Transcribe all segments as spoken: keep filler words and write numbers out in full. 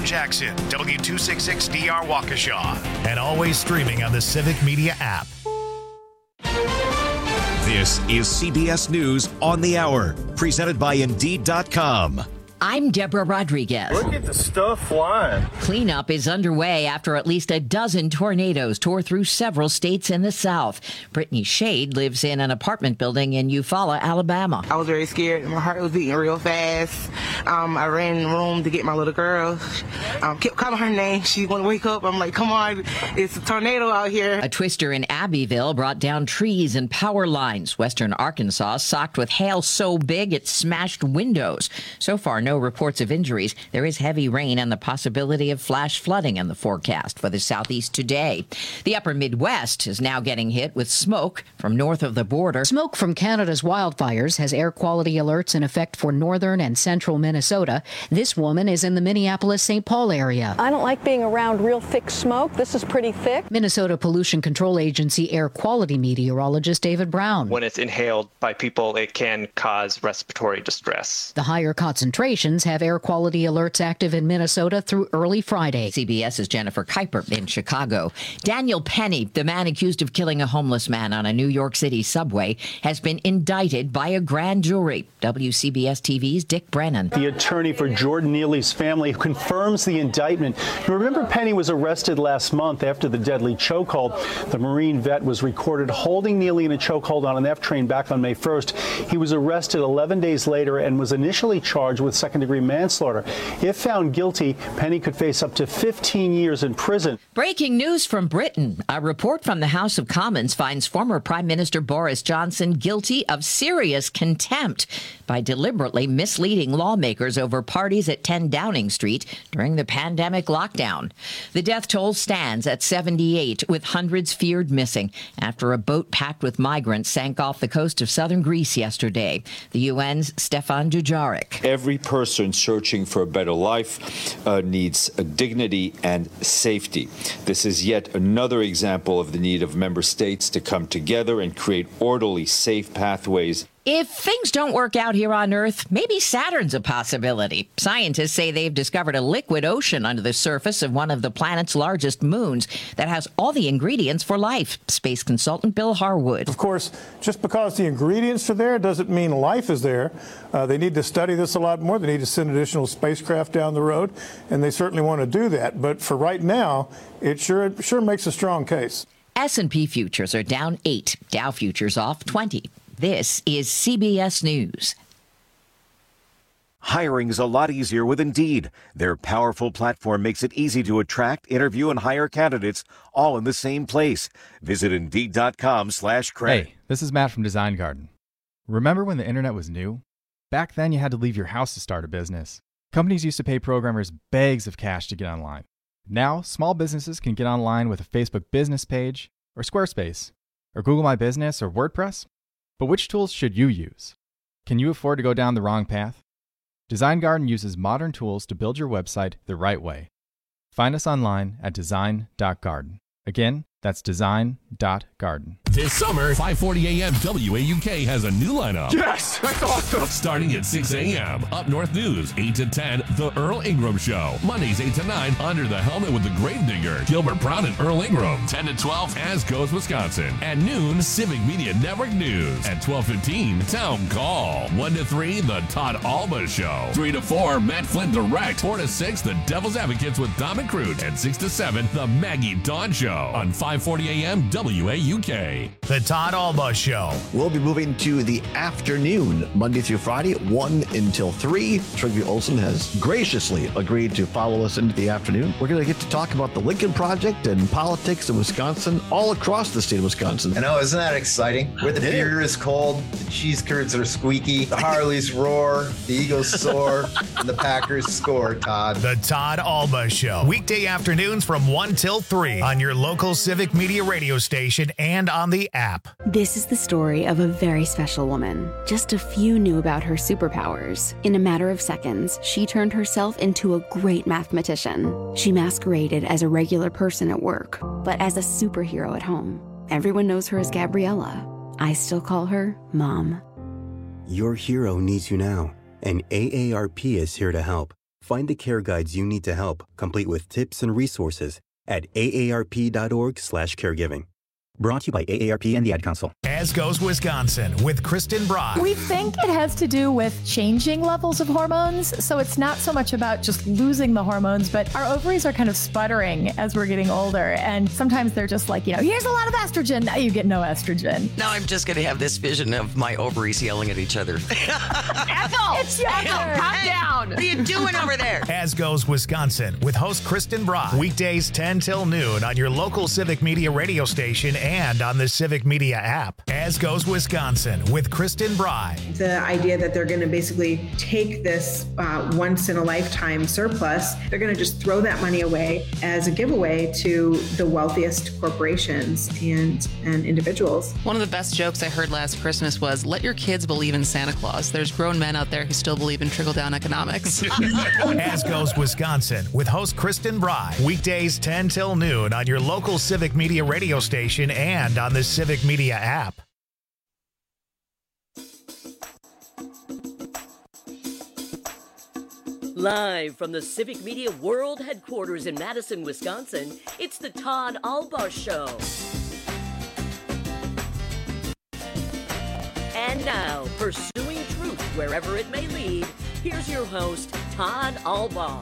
Jackson, W two sixty-six D R Waukesha, and always streaming on the Civic Media app. This is C B S News on the Hour, presented by Indeed dot com. I'm Deborah Rodriguez. Look at the stuff flying. Cleanup is underway after at least a dozen tornadoes tore through several states in the South. Brittany Shade lives in an apartment building in Eufaula, Alabama. I was very scared. My heart was beating real fast. Um, I ran in the room to get my little girl. Um, kept calling her name. She wouldn't wake up. I'm like, come on, it's a tornado out here. A twister in Abbeville brought down trees and power lines. Western Arkansas socked with hail so big it smashed windows. So far, no reports of injuries. There is heavy rain and the possibility of flash flooding in the forecast for the southeast today. The upper Midwest is now getting hit with smoke from north of the border. Smoke from Canada's wildfires has air quality alerts in effect for northern and central Minnesota. This woman is in the Minneapolis-Saint Paul area. I don't like being around real thick smoke. This is pretty thick. Minnesota Pollution Control Agency air quality meteorologist David Brown. When it's inhaled by people, it can cause respiratory distress. The higher concentration have air quality alerts active in Minnesota through early Friday. CBS's Jennifer Kuiper in Chicago. Daniel Penny, the man accused of killing a homeless man on a New York City subway, has been indicted by a grand jury. W C B S T V's Dick Brennan. The attorney for Jordan Neely's family confirms the indictment. You remember Penny was arrested last month after the deadly chokehold. The Marine vet was recorded holding Neely in a chokehold on an F train back on May first. He was arrested eleven days later and was initially charged with second-degree manslaughter. If found guilty, Penny could face up to fifteen years in prison. Breaking news from Britain. A report from the House of Commons finds former Prime Minister Boris Johnson guilty of serious contempt by deliberately misleading lawmakers over parties at ten Downing Street during the pandemic lockdown. The death toll stands at seventy-eight, with hundreds feared missing after a boat packed with migrants sank off the coast of southern Greece yesterday. The U N's Stefan Dujarric. Every person searching for a better life uh, needs a dignity and safety. This is yet another example of the need of member states to come together and create orderly, safe pathways. If things don't work out here on Earth, maybe Saturn's a possibility. Scientists say they've discovered a liquid ocean under the surface of one of the planet's largest moons that has all the ingredients for life. Space consultant Bill Harwood. Of course, just because the ingredients are there doesn't mean life is there. Uh, they need to study this a lot more. They need to send additional spacecraft down the road, and they certainly want to do that. But for right now, it sure, it sure makes a strong case. S and P futures are down eight. Dow futures off twenty. This is C B S News. Hiring is a lot easier with Indeed. Their powerful platform makes it easy to attract, interview, and hire candidates all in the same place. Visit Indeed.com slash credit. Hey, this is Matt from Design Garden. Remember when the internet was new? Back then, you had to leave your house to start a business. Companies used to pay programmers bags of cash to get online. Now, small businesses can get online with a Facebook business page, or Squarespace, or Google My Business, or WordPress. But which tools should you use? Can you afford to go down the wrong path? Design Garden uses modern tools to build your website the right way. Find us online at design dot garden. Again, that's design dot garden. This summer, five forty a.m. W A U K has a new lineup. Yes, that's awesome. Starting at six a.m. Up North News, eight to ten, The Earl Ingram Show. Mondays, eight to nine, Under the Helmet with the Gravedigger, Gilbert Brown and Earl Ingram. ten to twelve, As Goes Wisconsin. At noon, Civic Media Network News. At twelve fifteen, Town Call. one to three, The Todd Alba Show. three to four, Matt Flynn Direct. four to six, The Devil's Advocates with Dom and Crute. And six to seven, The Maggie Dawn Show. On five forty a.m. W A U K. The Todd Alba Show. We'll be moving to the afternoon, Monday through Friday, one until three. Trygve Olsen has graciously agreed to follow us into the afternoon. We're going to get to talk about the Lincoln Project and politics in Wisconsin, all across the state of Wisconsin. I know, isn't that exciting? Where the beer is cold, the cheese curds are squeaky, the Harleys roar, the Eagles soar, and the Packers score, Todd. The Todd Alba Show. Weekday afternoons from one till three on your local Civic Media radio station and on the app. This is the story of a very special woman. Just a few knew about her superpowers. In a matter of seconds, she turned herself into a great mathematician. She masqueraded as a regular person at work, but as a superhero at home. Everyone knows her as Gabriella. I still call her Mom. Your hero needs you now, and A A R P is here to help. Find the care guides you need to help, complete with tips and resources at A A R P dot org slash caregiving. Brought to you by A A R P and the Ad Council. As Goes Wisconsin with Kristen Brock. We think it has to do with changing levels of hormones. So it's not so much about just losing the hormones, but our ovaries are kind of sputtering as we're getting older. And sometimes they're just like, you know, here's a lot of estrogen. Now you get no estrogen. Now I'm just going to have this vision of my ovaries yelling at each other. Ethel! It's younger. Calm Hey, down. What are you doing over there? As Goes Wisconsin with host Kristen Brock. Weekdays ten till noon on your local Civic Media radio station and on the Civic Media app. As Goes Wisconsin with Kristen Brock. The idea that they're going to basically take this uh, once-in-a-lifetime surplus, they're going to just throw that money away as a giveaway to the wealthiest corporations and, and individuals. One of the best jokes I heard last Christmas was, let your kids believe in Santa Claus. There's grown men out there who still believe in trickle-down economics. As Goes Wisconsin with host Kristen Brock. Weekdays ten till noon on your local Civic Media radio station and on the Civic Media app. Live from the Civic Media World Headquarters in Madison, Wisconsin, it's the Todd Albaugh Show. And now, pursuing truth wherever it may lead, here's your host, Todd Albaugh.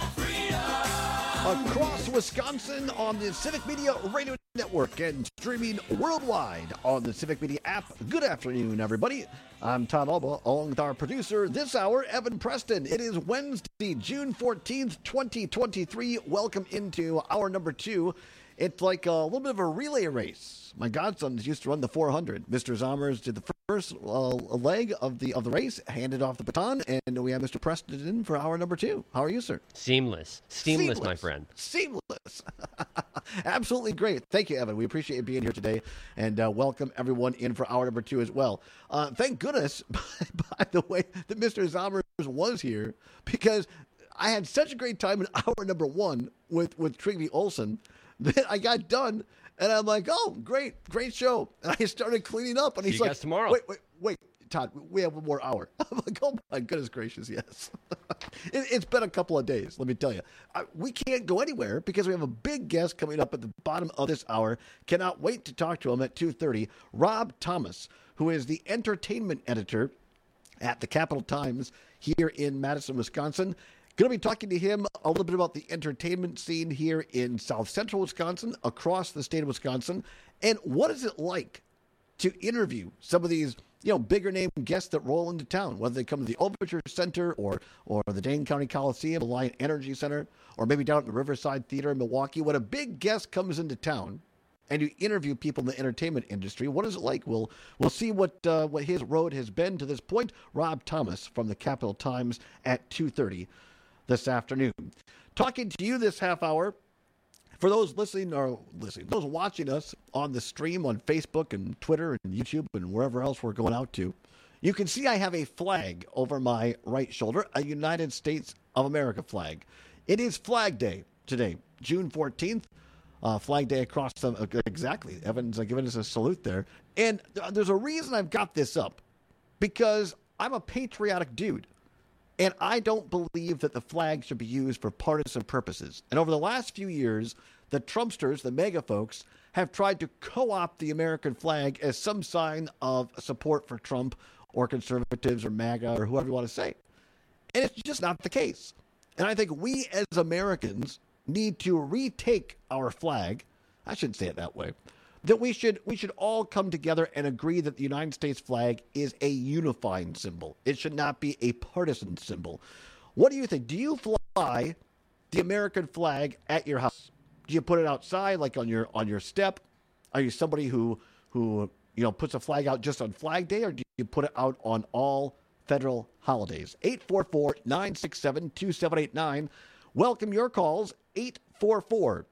Across Wisconsin on the Civic Media Radio Network and streaming worldwide on the Civic Media app. Good afternoon, everybody. I'm Todd Albaugh, along with our producer this hour, Evan Preston. It is Wednesday, June fourteenth, twenty twenty-three. Welcome into hour number two. It's like a little bit of a relay race. My godsons used to run the four hundred. Mister Zommers did the first uh, leg of the of the race, handed off the baton, and we have Mister Preston in for hour number two. How are you, sir? Seamless. Seamless, Seamless. my friend. Seamless. Absolutely great. Thank you, Evan. We appreciate you being here today, and uh, welcome everyone in for hour number two as well. Uh, thank goodness, by, by the way, that Mister Zommers was here, because I had such a great time in hour number one with, with Trygve Olsen that I got done, and I'm like, oh, great, great show. And I started cleaning up, and See he's you like, guys tomorrow. wait, wait, wait, Todd, we have one more hour. I'm like, oh my goodness gracious, yes. it, it's been a couple of days, let me tell you. I, we can't go anywhere because we have a big guest coming up at the bottom of this hour. Cannot wait to talk to him at two thirty. Rob Thomas, who is the entertainment editor at the Capital Times here in Madison, Wisconsin. Going to be talking to him a little bit about the entertainment scene here in South Central Wisconsin, across the state of Wisconsin, and what is it like to interview some of these, you know, bigger name guests that roll into town, whether they come to the Overture Center or or the Dane County Coliseum, Alliant Energy Center, or maybe down at the Riverside Theater in Milwaukee. When a big guest comes into town and you interview people in the entertainment industry, what is it like? We'll we'll see what uh, what his road has been to this point. Rob Thomas from the Capital Times at two thirty. This afternoon. Talking to you this half hour, for those listening or listening, those watching us on the stream on Facebook and Twitter and YouTube and wherever else we're going out to, you can see I have a flag over my right shoulder, a United States of America flag. It is Flag Day today, June fourteenth, uh, Flag Day across the, uh, exactly. Evan's uh, giving us a salute there. And th- there's a reason I've got this up, because I'm a patriotic dude. And I don't believe that the flag should be used for partisan purposes. And over the last few years, the Trumpsters, the MAGA folks, have tried to co-opt the American flag as some sign of support for Trump or conservatives or MAGA or whoever you want to say. And it's just not the case. And I think we as Americans need to retake our flag. I shouldn't say it that way. That we should we should all come together and agree that the United States flag is a unifying symbol. It should not be a partisan symbol. What do you think? Do you fly the American flag at your house? Do you put it outside, like on your on your step? Are you somebody who who you know puts a flag out just on Flag Day, or do you put it out on all federal holidays? eight four four, nine six seven, two seven eight nine. Welcome your calls. eight four four,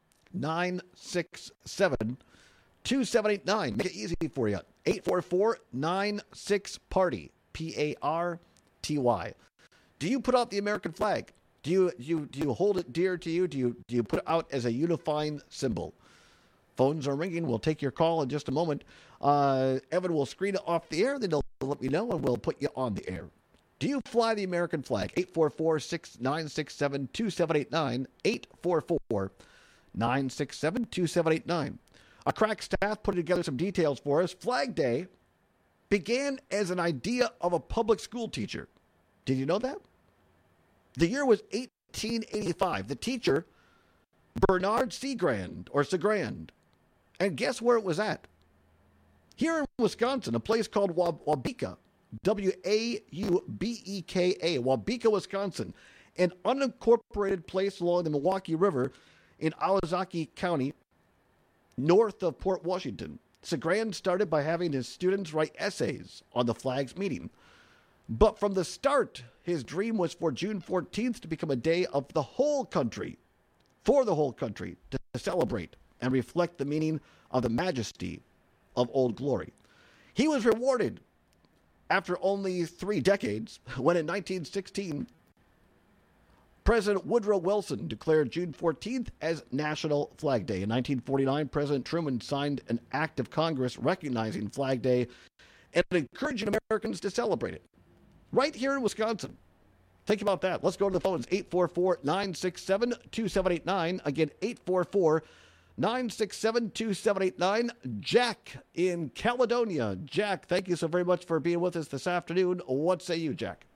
nine six seven, two seven eight nine. Make it easy for you. eight four four, nine six, party. P A R T Y. Do you put out the American flag? Do you do you do you hold it dear to you? Do you do you put it out as a unifying symbol? Phones are ringing. We'll take your call in just a moment. Uh, Evan will screen it off the air. Then he'll let me know, and we'll put you on the air. Do you fly the American flag? eight four four, six nine six seven, two seven eight nine, eight four four, nine six seven, two seven eight nine. Our crack staff put together some details for us. Flag Day began as an idea of a public school teacher. Did you know that? The year was eighteen eighty-five. The teacher, Bernard Seagrand, or Segrand. And guess where it was at? Here in Wisconsin, a place called Waubeka. W A U B E K A, Waubeka, Wisconsin, an unincorporated place along the Milwaukee River in Alazaki County, north of Port Washington. Segrand started by having his students write essays on the flag's meaning. But from the start, his dream was for June fourteenth to become a day of the whole country, for the whole country, to celebrate and reflect the meaning of the majesty of Old Glory. He was rewarded after only three decades, when in nineteen sixteen, President Woodrow Wilson declared June fourteenth as National Flag Day. In nineteen forty-nine, President Truman signed an act of Congress recognizing Flag Day and encouraging Americans to celebrate it. Right here in Wisconsin. Think about that. Let's go to the phones. eight four four, nine six seven, two seven eight nine. Again, eight four four, nine six seven, two seven eight nine. Jack in Caledonia. Jack, thank you so very much for being with us this afternoon. What say you, Jack?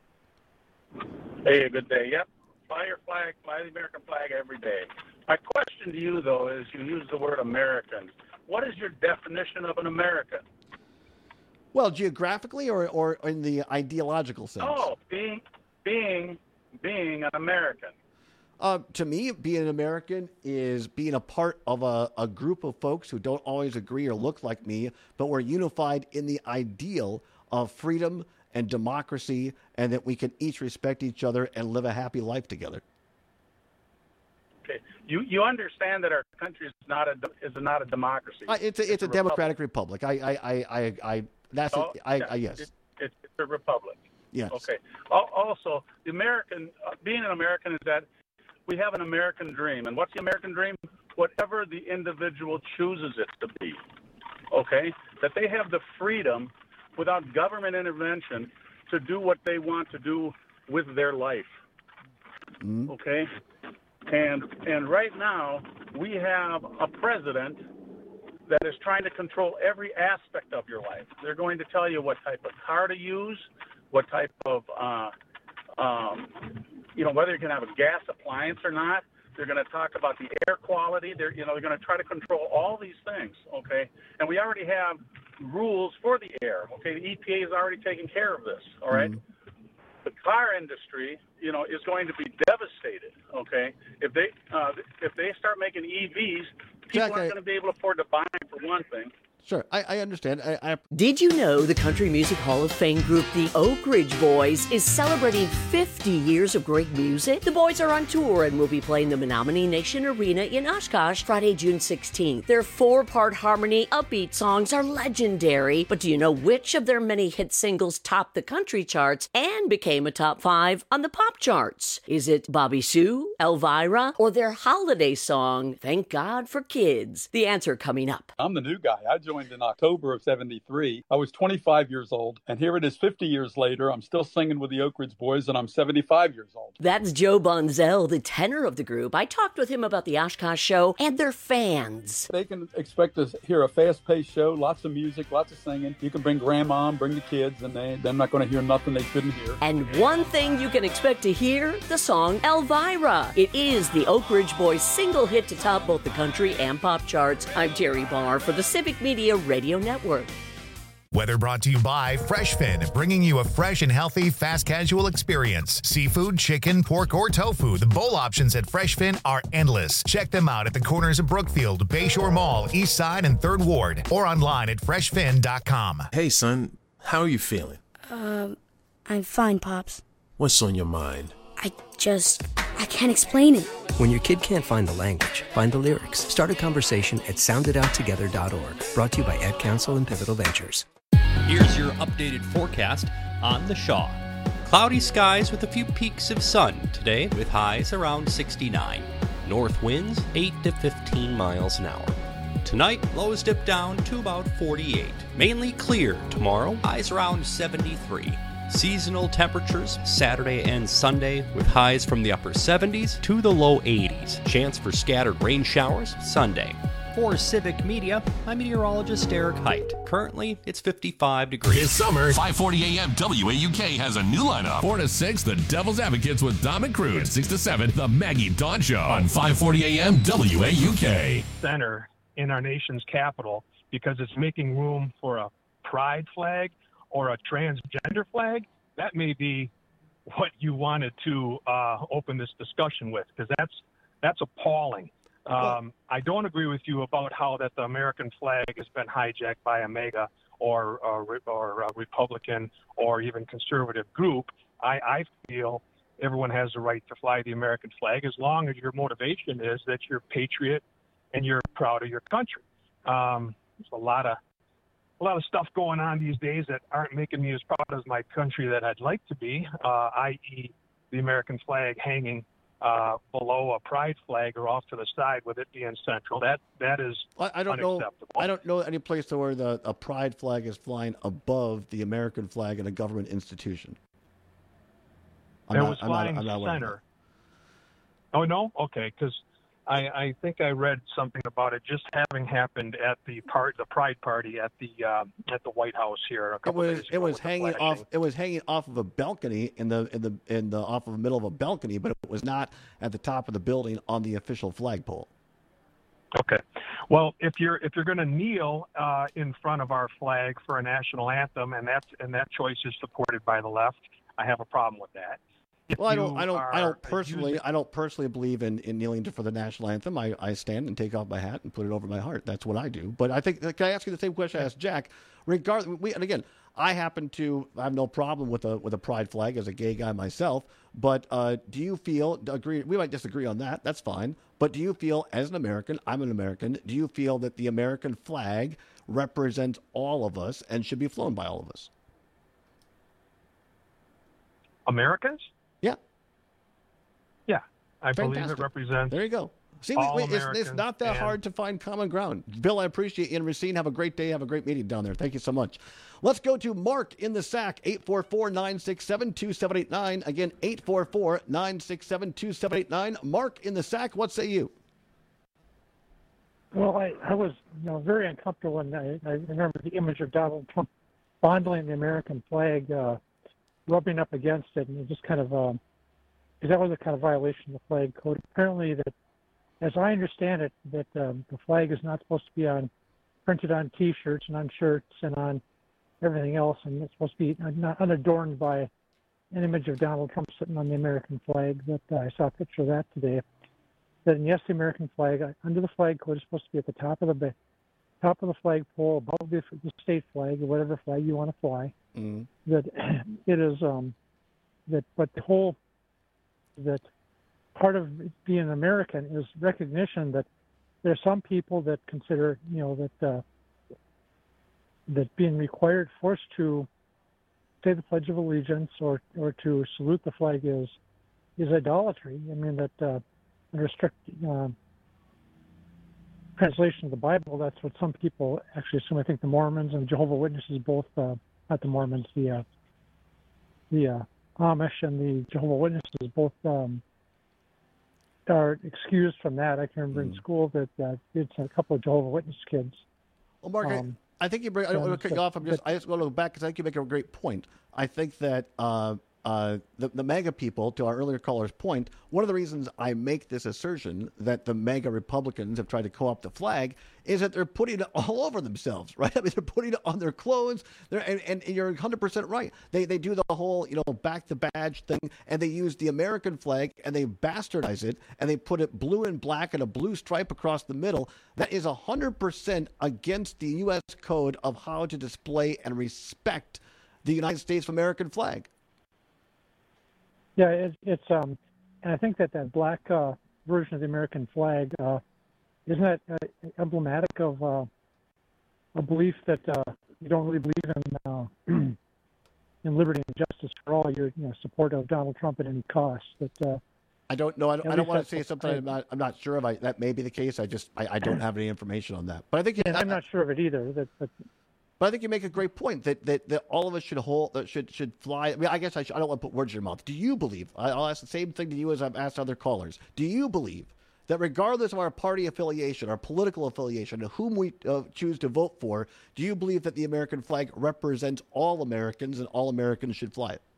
Hey, good day. Yep. Fly your flag, fly the American flag every day. My question to you, though, is you use the word American. What is your definition of an American? Well, geographically or, or in the ideological sense? Oh, being, being, being an American. Uh, to me, being an American is being a part of a, a group of folks who don't always agree or look like me, but we're unified in the ideal of freedom and democracy, and that we can each respect each other and live a happy life together. Okay, you you understand that our country is not a is not a democracy. Uh, it's a, it's, it's a, a democratic republic. I I I I, I that's oh, a, I, yeah, I yes. It, it, it's a republic. Yes. Okay. Also, the American uh, being an American is that we have an American dream, and what's the American dream? Whatever the individual chooses it to be. Okay, that they have the freedom, without government intervention, to do what they want to do with their life. Mm-hmm. Okay? And and right now, we have a president that is trying to control every aspect of your life. They're going to tell you what type of car to use, what type of, uh, um, you know, whether you can have a gas appliance or not. They're going to talk about the air quality. They're, you know, they're going to try to control all these things, okay? And we already have rules for the air, okay? The E P A is already taking care of this, all right? Mm-hmm. The car industry, you know, is going to be devastated, okay? If they uh, if they start making E Vs, people Jack, aren't I... going to be able to afford to buy them, for one thing. Sure, I, I understand. I, I... Did you know the Country Music Hall of Fame group, the Oak Ridge Boys, is celebrating fifty years of great music? The boys are on tour and will be playing the Menominee Nation Arena in Oshkosh Friday, June sixteenth. Their four-part harmony, upbeat songs are legendary, but do you know which of their many hit singles topped the country charts and became a top five on the pop charts? Is it Bobby Sue, Elvira, or their holiday song, Thank God for Kids? The answer coming up. I'm the new guy. I joined in October of seventy-three. I was twenty-five years old, and here it is fifty years later. I'm still singing with the Oak Ridge Boys, and I'm seventy-five years old. That's Joe Bonzell, the tenor of the group. I talked with him about the Oshkosh show and their fans. They can expect to hear a fast-paced show, lots of music, lots of singing. You can bring grandma, bring the kids, and they, they're not going to hear nothing they shouldn't hear. And one thing you can expect to hear, the song Elvira. It is the Oak Ridge Boys' single hit to top both the country and pop charts. I'm Terry Barr for the Civic Media Radio Network. Weather brought to you by FreshFin, bringing you a fresh and healthy fast casual experience. Seafood, chicken, pork, or tofu, the bowl options at FreshFin are endless. Check them out at the corners of Brookfield, Bayshore Mall, East Side, and third Ward, or online at fresh fin dot com. Hey, son, how are you feeling? Um, I'm fine, Pops. What's on your mind? I just, I can't explain it. When your kid can't find the language, find the lyrics. Start a conversation at sound it out together dot org. Brought to you by Ad Council and Pivotal Ventures. Here's your updated forecast on the Shaw. Cloudy skies with a few peaks of sun today with highs around sixty-nine. North winds eight to fifteen miles an hour. Tonight, lows dip down to about forty-eight. Mainly clear tomorrow, highs around seventy-three. Seasonal temperatures Saturday and Sunday with highs from the upper seventies to the low eighties. Chance for scattered rain showers Sunday. For Civic Media, I'm meteorologist Eric Height. Currently, it's fifty-five degrees. This summer, five forty A M W A U K has a new lineup. four to six, The Devil's Advocates with Dom and Cruz. six to seven, The Maggie Dawn Show on five forty A M W A U K. Center in our nation's capital because it's making room for a pride flag or a transgender flag. That may be what you wanted to uh, open this discussion with, because that's that's appalling. Um, I don't agree with you about how that the American flag has been hijacked by a MAGA or or, or a Republican or even conservative group. I, I feel everyone has the right to fly the American flag as long as your motivation is that you're a patriot and you're proud of your country. Um, there's a lot of a lot of stuff going on these days that aren't making me as proud as my country that I'd like to be, uh, that is, the American flag hanging Uh, below a pride flag or off to the side with it being central. That that is I, I don't unacceptable. know. I don't know any place where the a pride flag is flying above the American flag in a government institution. I'm it not, was I'm flying not, I'm not aware of center. Oh no, okay, because I, I think I read something about it just having happened at the part the Pride Party at the uh, at the White House here a It couple was days ago. it was with the hanging flashing. off. It was hanging off of a balcony in the in the in the off of the middle of a balcony, but it was not at the top of the building on the official flagpole. Okay. Well, if you're if you're going to kneel uh, in front of our flag for a national anthem, and that's and that choice is supported by the left, I have a problem with that. If Well, I don't, you I don't, I are don't personally, using- I don't personally believe in, in kneeling for the national anthem. I, I stand and take off my hat and put it over my heart. That's what I do. But I think, can I ask you the same question I asked Jack? Regardless, we, and again, I happen to have no problem with a with a pride flag as a gay guy myself. But uh, do you feel agree? We might disagree on that. That's fine. But do you feel, as an American, I'm an American. Do you feel that the American flag represents all of us and should be flown by all of us? Americans? Yeah. Yeah, I believe Fantastic. it represents. There you go. See, all we, we, it's, it's Americans not that and- hard to find common ground. Bill, I appreciate you and Racine. Have a great day. Have a great meeting down there. Thank you so much. Let's go to Mark in the Sack, eight four four, nine six seven, two seven eight nine. Again, eight four four, nine six seven, two seven eight nine. Mark in the Sack, what say you? Well, I, I was you know, very uncomfortable, and I, I remember the image of Donald Trump fondling the American flag, uh, rubbing up against it, and it just kind of, um, because that was a kind of violation of the flag code. Apparently, that, as I understand it, that um, the flag is not supposed to be on printed on T-shirts and on shirts and on everything else, and it's supposed to be not unadorned by an image of Donald Trump sitting on the American flag. That uh, I saw a picture of that today. That yes, the American flag uh, under the flag code is supposed to be at the top of the ba- top of the flagpole, above the, the state flag or whatever flag you want to fly. Mm. That it is um, that, but the whole that part of being an American is recognition that there are some people that consider you know that uh, that being required, forced to say the Pledge of Allegiance or or to salute the flag is is idolatry. I mean that. Uh, Under strict uh, translation of the Bible, that's what some people actually assume. I think the Mormons and Jehovah's Witnesses both, uh, not the Mormons, the uh, the uh, Amish and the Jehovah's Witnesses both um, are excused from that. I can remember Mm. in school that uh, it's a couple of Jehovah's Witness kids. Well, Mark, I- Um, I think you bring. I don't want to cut you off. I'm just. I just want to go back because I think you make a great point. I think that uh, uh, the the MAGA people, to our earlier caller's point, one of the reasons I make this assertion that the MAGA Republicans have tried to co-opt the flag is that they're putting it all over themselves, right? I mean, they're putting it on their clothes. They're, and, and you're one hundred percent right. They they do the whole, you know, back the badge thing, and they use the American flag and they bastardize it, and they put it blue and black and a blue stripe across the middle. That is one hundred percent against the U S code of how to display and respect the United States of American flag. Yeah, it, it's um, and I think that that black uh, version of the American flag uh, isn't that uh, emblematic of uh, a belief that uh, you don't really believe in uh, in liberty and justice for all. Your you know, support of Donald Trump at any cost. That uh, I don't know. I don't, At I don't least want to that's say what something I- I'm not. I'm not sure of. I, that may be the case. I just I, I don't have any information on that. But I think and I'm not sure of it either. That, but But I think you make a great point that, that, that all of us should hold, that should should fly. I mean, I guess I, should, I don't want to put words in your mouth. Do you believe? I, I'll ask the same thing to you as I've asked other callers. Do you believe that regardless of our party affiliation, our political affiliation, whom we uh, choose to vote for, do you believe that the American flag represents all Americans and all Americans should fly it?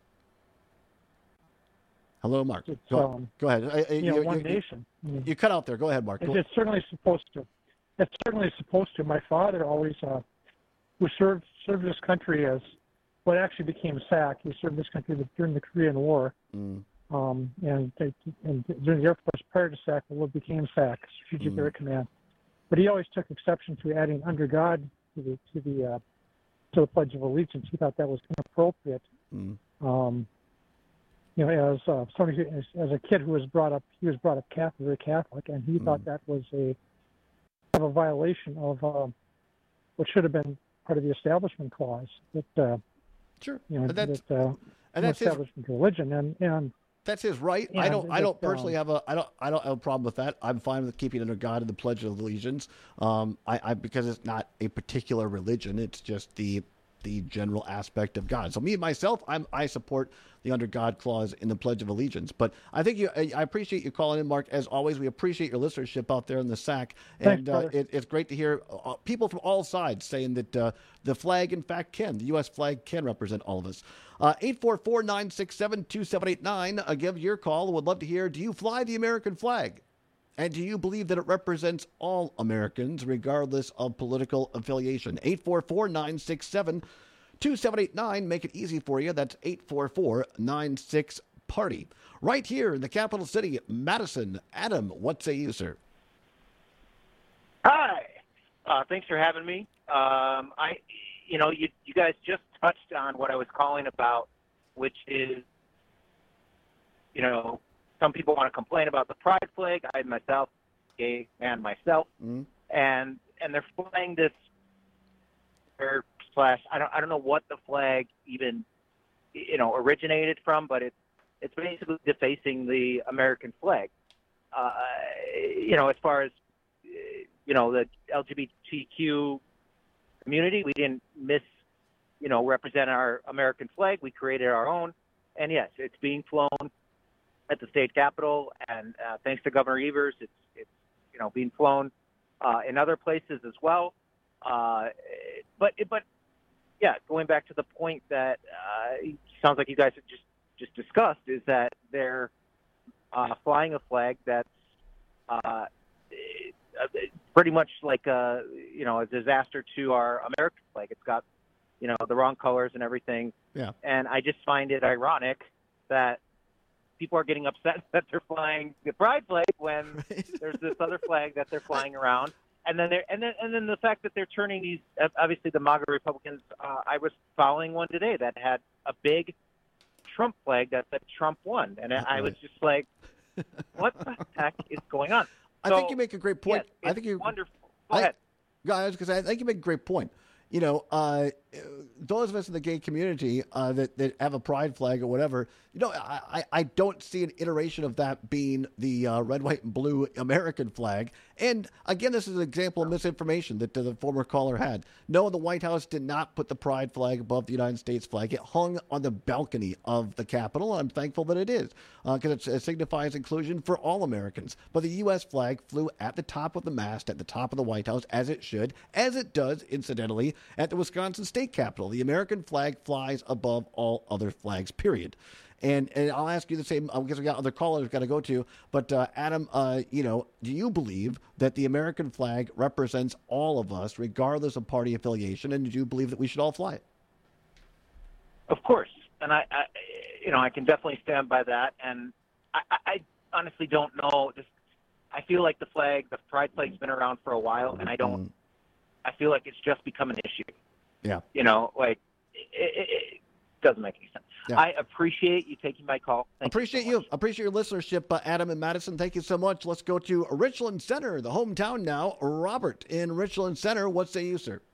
Hello, Mark. Go, um, go ahead. I, I, you know, you, one you, nation. You, you cut out there. Go ahead, Mark. It's, Go. it's certainly supposed to. It's certainly supposed to. My father always, uh, who served served this country as what actually became S A C. He served this country during the Korean War, mm. um, and, and during the Air Force prior to S A C, what became S A C, Strategic mm. Air Command. But he always took exception to adding "under God" to the to the uh, to the Pledge of Allegiance. He thought that was inappropriate. Mm. Um, you know, as uh, somebody who, as, as a kid who was brought up, he was brought up Catholic, very Catholic, and he mm. thought that was a of a violation of uh, what should have been part of the Establishment Clause. That uh, sure, you know, and that's, that uh, and that's establishment his, religion, and and that's his right. I don't. I don't personally um, have a. I don't. I don't have a problem with that. I'm fine with keeping it under God and the Pledge of Allegiance. Um, I, I because it's not a particular religion. It's just the the general aspect of God. So me myself, I'm I support the under God clause in the Pledge of Allegiance. But I think you, I appreciate you calling in, Mark. As always, we appreciate your listenership out there in the S A C, and Thanks, uh, it, it's great to hear uh, people from all sides saying that uh, the flag, in fact, can the U S flag can represent all of us. Uh, eight four four, nine six seven, two seven eight nine. Uh, give your call. Would love to hear. Do you fly the American flag? And do you believe that it represents all Americans, regardless of political affiliation? eight four four, nine six seven, two seven eight nine. Make it easy for you. That's eight four four, nine six, party. Right here in the capital city, Madison. Adam, what say you, sir? Hi. Uh, thanks for having me. Um, I, you know, you, you guys just touched on what I was calling about, which is, you know, some people want to complain about the pride flag. I myself, gay man myself, mm-hmm. and and they're flying this or slash. I don't I don't know what the flag even, you know, originated from, but it's it's basically defacing the American flag. Uh, you know, as far as you know, the L G B T Q community, we didn't miss, you know, represent our American flag. We created our own, and yes, it's being flown at the state capitol, and uh, thanks to Governor Evers, it's, it's you know, being flown uh, in other places as well. Uh, but, but yeah, going back to the point that uh, it sounds like you guys have just, just discussed, is that they're uh, flying a flag that's uh, pretty much like a, you know, a disaster to our American flag. It's got, you know, the wrong colors and everything. Yeah. And I just find it ironic that people are getting upset that they're flying the pride flag when right. there's this other flag that they're flying around, and then they're and then and then the fact that they're turning these, obviously the MAGA Republicans. Uh, I was following one today that had a big Trump flag that said Trump won, and right. I was just like, what the heck is going on? I so, think you make a great point. Yes, I think you wonderful. Go I, ahead, guys, because I think you make a great point. You know, uh, those of us in the gay community uh, that, that have a pride flag or whatever, you know, I, I don't see an iteration of that being the uh, red, white, and blue American flag. And again, this is an example of misinformation that the former caller had. No, the White House did not put the pride flag above the United States flag. It hung on the balcony of the Capitol. I'm thankful that it is, because uh, it signifies inclusion for all Americans. But the U S flag flew at the top of the mast, at the top of the White House, as it should, as it does, incidentally, at the Wisconsin State Capitol. The American flag flies above all other flags, period. And and I'll ask you the same, because we got other callers we've got to go to. But uh, Adam, uh, you know, do you believe that the American flag represents all of us, regardless of party affiliation? And do you believe that we should all fly it? Of course, and I, I you know, I can definitely stand by that. And I, I honestly don't know. Just I feel like the flag, the pride flag's been around for a while, and I don't. Mm. I feel like it's just become an issue. Yeah. You know, like it, it, it doesn't make any sense. Yeah. I appreciate you taking my call. Thank appreciate you. So you. Appreciate your listenership, uh, Adam and Madison. Thank you so much. Let's go to Richland Center, the hometown now. Robert in Richland Center. What say you, sir?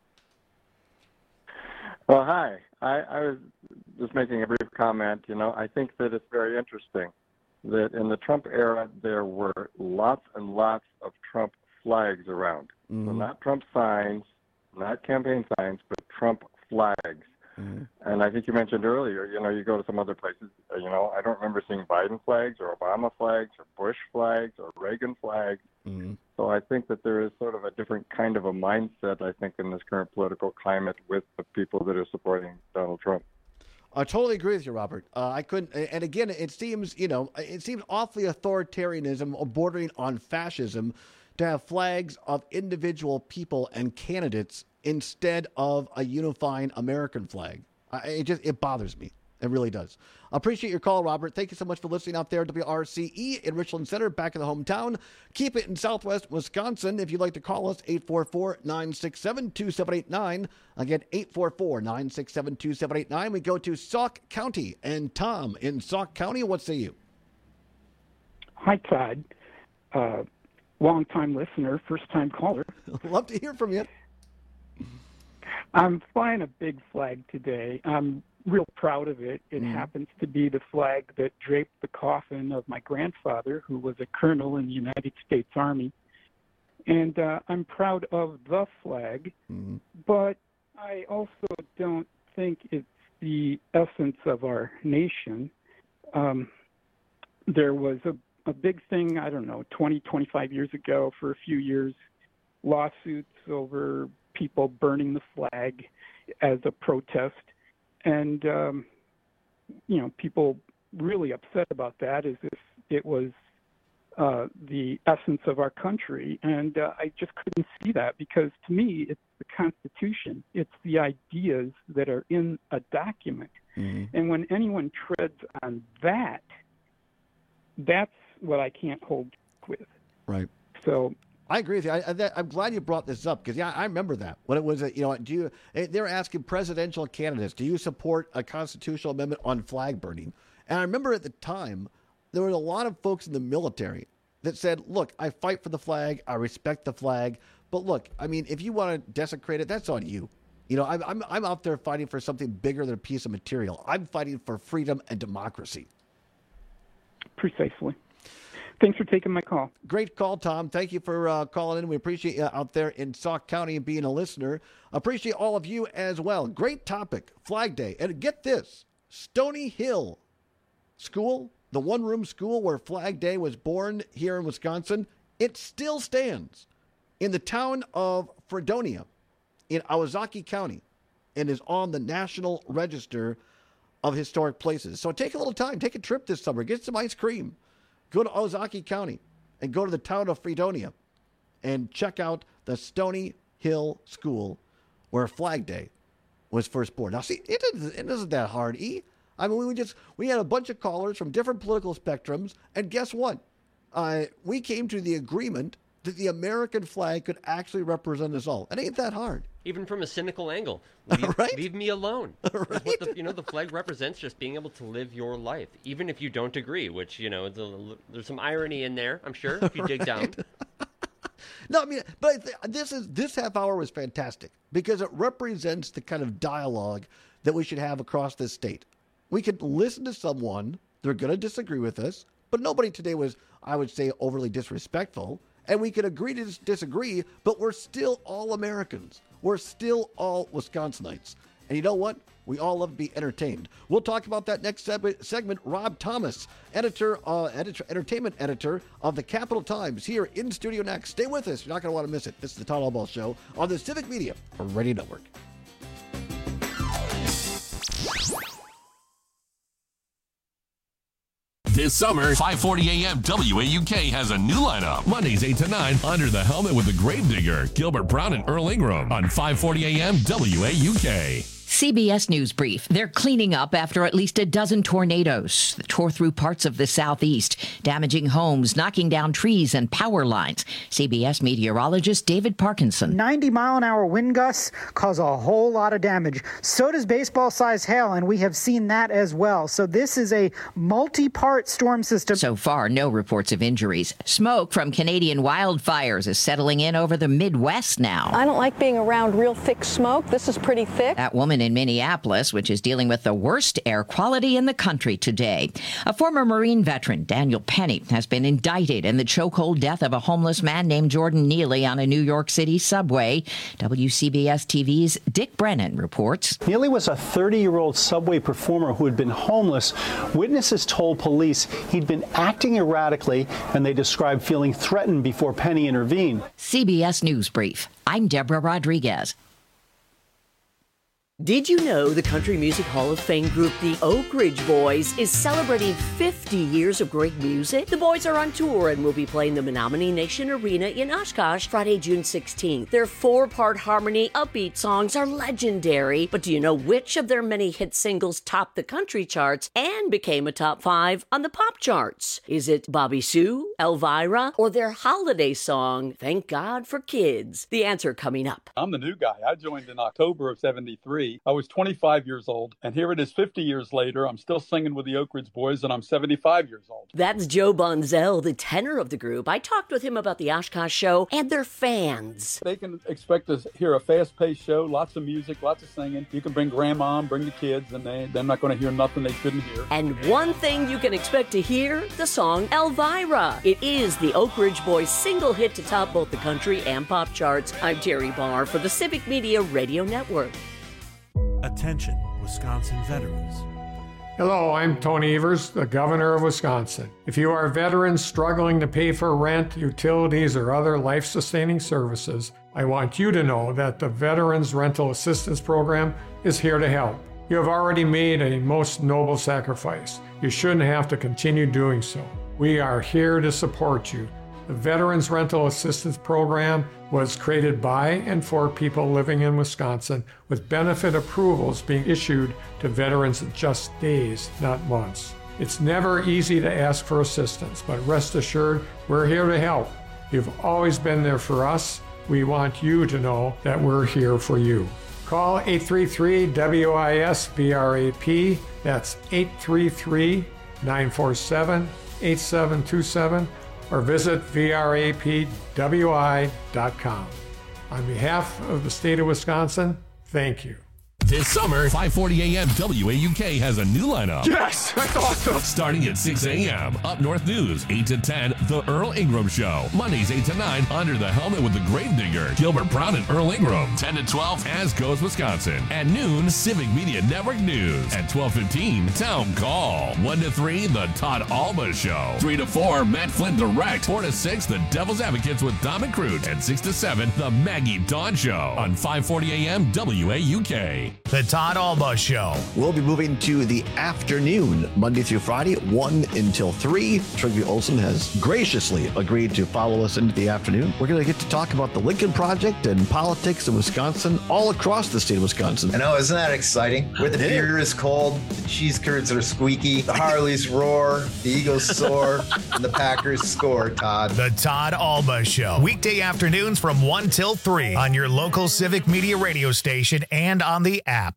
Well, hi. I, I was just making a brief comment. You know, I think that it's very interesting that in the Trump era there were lots and lots of Trump flags around. Mm-hmm. So not Trump signs, not campaign signs, but Trump flags. Mm-hmm. And I think you mentioned earlier, you know, you go to some other places, you know, I don't remember seeing Biden flags or Obama flags or Bush flags or Reagan flags. Mm-hmm. So I think that there is sort of a different kind of a mindset, I think, in this current political climate with the people that are supporting Donald Trump. I totally agree with you, Robert. Uh, I couldn't, and again, it seems, you know, it seems awfully authoritarianism or bordering on fascism to have flags of individual people and candidates instead of a unifying American flag. I, it just, it bothers me. It really does. I appreciate your call, Robert. Thank you so much for listening out there at W R C E in Richland Center, back in the hometown. Keep it in Southwest Wisconsin. If you'd like to call us, eight four four, nine six seven, two seven eight nine. Again, eight four four, nine six seven, two seven eight nine. We go to Sauk County. And Tom in Sauk County, what say you? Hi, Todd. Uh, long-time listener, first-time caller. Love to hear from you. I'm flying a big flag today. I'm real proud of it. It mm. happens to be the flag that draped the coffin of my grandfather, who was a colonel in the United States Army. And uh, I'm proud of the flag, mm. but I also don't think it's the essence of our nation. Um, there was a, a big thing, I don't know, twenty, twenty-five years ago, for a few years, lawsuits over people burning the flag as a protest. And, um, you know, people really upset about that as if it was uh, the essence of our country. And uh, I just couldn't see that, because to me, it's the Constitution. It's the ideas that are in a document. Mm-hmm. And when anyone treads on that, that's what I can't hold with. Right. So I agree with you. I, I, I'm glad you brought this up, because, yeah, I remember that. When it was, a, you know, do you, they were asking presidential candidates, do you support a constitutional amendment on flag burning? And I remember at the time, there were a lot of folks in the military that said, look, I fight for the flag, I respect the flag, but look, I mean, if you want to desecrate it, that's on you. You know, I'm, I'm, I'm out there fighting for something bigger than a piece of material. I'm fighting for freedom and democracy. Precisely. Thanks for taking my call. Great call, Tom. Thank you for uh, calling in. We appreciate you out there in Sauk County and being a listener. Appreciate all of you as well. Great topic, Flag Day. And get this, Stony Hill School, the one-room school where Flag Day was born here in Wisconsin, it still stands in the town of Fredonia in Owazaki County and is on the National Register of Historic Places. So take a little time. Take a trip this summer. Get some ice cream. Go to Owazaki County and go to the town of Fredonia and check out the Stony Hill School where Flag Day was first born. Now, see, it isn't, it isn't that hard, E. I mean, we just we had a bunch of callers from different political spectrums, and guess what? Uh, we came to the agreement that the American flag could actually represent us all. It ain't that hard. Even from a cynical angle, leave, right? leave me alone. Right? What the, you know, the flag represents just being able to live your life, even if you don't agree. Which, you know, the, there's some irony in there, I'm sure, if you dig down. No, I mean, but this is this half hour was fantastic because it represents the kind of dialogue that we should have across this state. We could listen to someone; they're going to disagree with us, but nobody today was, I would say, overly disrespectful. And we could agree to disagree, but we're still all Americans. We're still all Wisconsinites. And you know what? We all love to be entertained. We'll talk about that next segment. Rob Thomas, editor, uh, editor, entertainment editor of the Capital Times, here in studio next. Stay with us. You're not going to want to miss it. This is the Todd Albaugh Show on the Civic Media Radio Network. This summer, five forty a.m. W A U K has a new lineup. Mondays eight to nine, Under the Helmet with the Gravedigger, Gilbert Brown and Earl Ingram on five forty a.m. W A U K. C B S News Brief. They're cleaning up after at least a dozen tornadoes that tore through parts of the southeast, damaging homes, knocking down trees and power lines. C B S meteorologist David Parkinson. ninety mile an hour wind gusts cause a whole lot of damage. So does baseball-sized hail, and we have seen that as well. So this is a multi-part storm system. So far, no reports of injuries. Smoke from Canadian wildfires is settling in over the Midwest now. I don't like being around real thick smoke. This is pretty thick. That woman even in Minneapolis, which is dealing with the worst air quality in the country today. A former Marine veteran, Daniel Penny, has been indicted in the chokehold death of a homeless man named Jordan Neely on a New York City subway. W C B S T V's Dick Brennan reports. Neely was a thirty-year-old subway performer who had been homeless. Witnesses told police he'd been acting erratically, and they described feeling threatened before Penny intervened. C B S News Brief. I'm Deborah Rodriguez. Did you know the Country Music Hall of Fame group, the Oak Ridge Boys, is celebrating fifty years of great music? The boys are on tour and will be playing the Menominee Nation Arena in Oshkosh Friday, June sixteenth. Their four-part harmony, upbeat songs are legendary, but do you know which of their many hit singles topped the country charts and became a top five on the pop charts? Is it Bobby Sue, Elvira, or their holiday song, Thank God for Kids? The answer coming up. I'm the new guy. I joined in October of seventy-three. I was twenty-five years old, and here it is fifty years later. I'm still singing with the Oak Ridge Boys, and I'm seventy-five years old. That's Joe Bonzell, the tenor of the group. I talked with him about the Oshkosh show and their fans. They can expect to hear a fast-paced show, lots of music, lots of singing. You can bring grandma, bring the kids, and they, they're not going to hear nothing they shouldn't hear. And one thing you can expect to hear, the song Elvira. It is the Oak Ridge Boys' single hit to top both the country and pop charts. I'm Terry Barr for the Civic Media Radio Network. Attention, Wisconsin veterans. Hello, I'm Tony Evers, the governor of Wisconsin. If you are veterans struggling to pay for rent, utilities, or other life-sustaining services, I want you to know that the Veterans Rental Assistance Program is here to help. You have already made a most noble sacrifice. You shouldn't have to continue doing so. We are here to support you. The Veterans Rental Assistance Program was created by and for people living in Wisconsin, with benefit approvals being issued to veterans in just days, not months. It's never easy to ask for assistance, but rest assured, we're here to help. You've always been there for us. We want you to know that we're here for you. Call eight three three W I S V R A P. That's eight three three, nine four seven, eight seven two seven. or visit V R A P W I dot com. On behalf of the state of Wisconsin, thank you. This summer, five forty a.m. W A U K has a new lineup. Yes, that's awesome. Starting at six a.m. Up North News, eight to ten, The Earl Ingram Show. Mondays, eight to nine, Under the Helmet with the Grave Digger, Gilbert Brown and Earl Ingram. ten to twelve, As Goes Wisconsin. At noon, Civic Media Network News. At twelve fifteen, Town Call. one to three, The Todd Alba Show. three to four, Matt Flynn Direct. four to six, The Devil's Advocates with Dom and Crute. And six to seven, The Maggie Dawn Show. On five forty a.m. W A U K. The Todd Alba Show. We'll be moving to the afternoon, Monday through Friday, one until three. Trygve Olsen has graciously agreed to follow us into the afternoon. We're going to get to talk about the Lincoln Project and politics in Wisconsin, all across the state of Wisconsin. I know, isn't that exciting? Where the beer is cold, the cheese curds are squeaky, the Harleys roar, the Eagles soar, and the Packers score, Todd. The Todd Alba Show. Weekday afternoons from one till three on your local Civic Media radio station and on the app.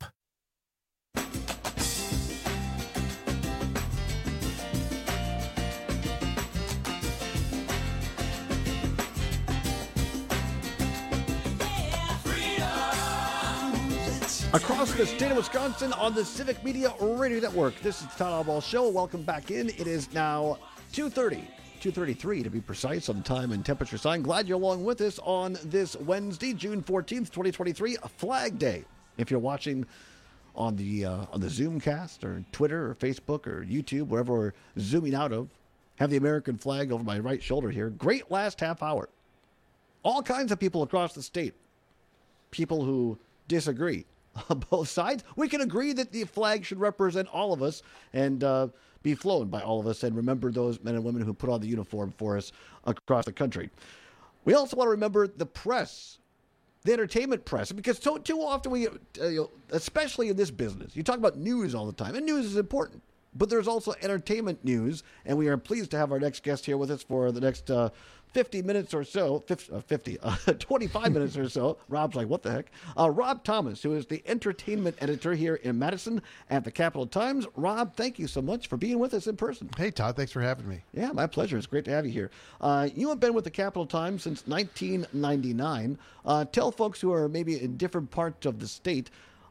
Across the state of Wisconsin on the Civic Media Radio Network. This is the Todd Alba Show. Welcome back in. It is now two thirty, two thirty-three to be precise on time and temperature sign. Glad you're along with us on this Wednesday, June fourteenth, twenty twenty-three, Flag Day. If you're watching on the uh, on the Zoomcast or Twitter or Facebook or YouTube, wherever we're zooming out of, have the American flag over my right shoulder here. Great last half hour. All kinds of people across the state. People who disagree. On both sides, we can agree that the flag should represent all of us and uh, be flown by all of us, and remember those men and women who put on the uniform for us across the country. We also want to remember the press, the entertainment press, because so, too often we, uh, you know, especially in this business, you talk about news all the time, and news is important, but there's also entertainment news, and we are pleased to have our next guest here with us for the next uh, fifty minutes or so, fifty, uh, twenty-five minutes or so. Rob's like, what the heck? Uh, Rob Thomas, who is the entertainment editor here in Madison at the Capital Times. Rob, thank you so much for being with us in person. Hey, Todd, thanks for having me. Yeah, my pleasure. It's great to have you here. Uh, you have been with the Capital Times since nineteen ninety-nine. Uh, tell folks who are maybe in different parts of the state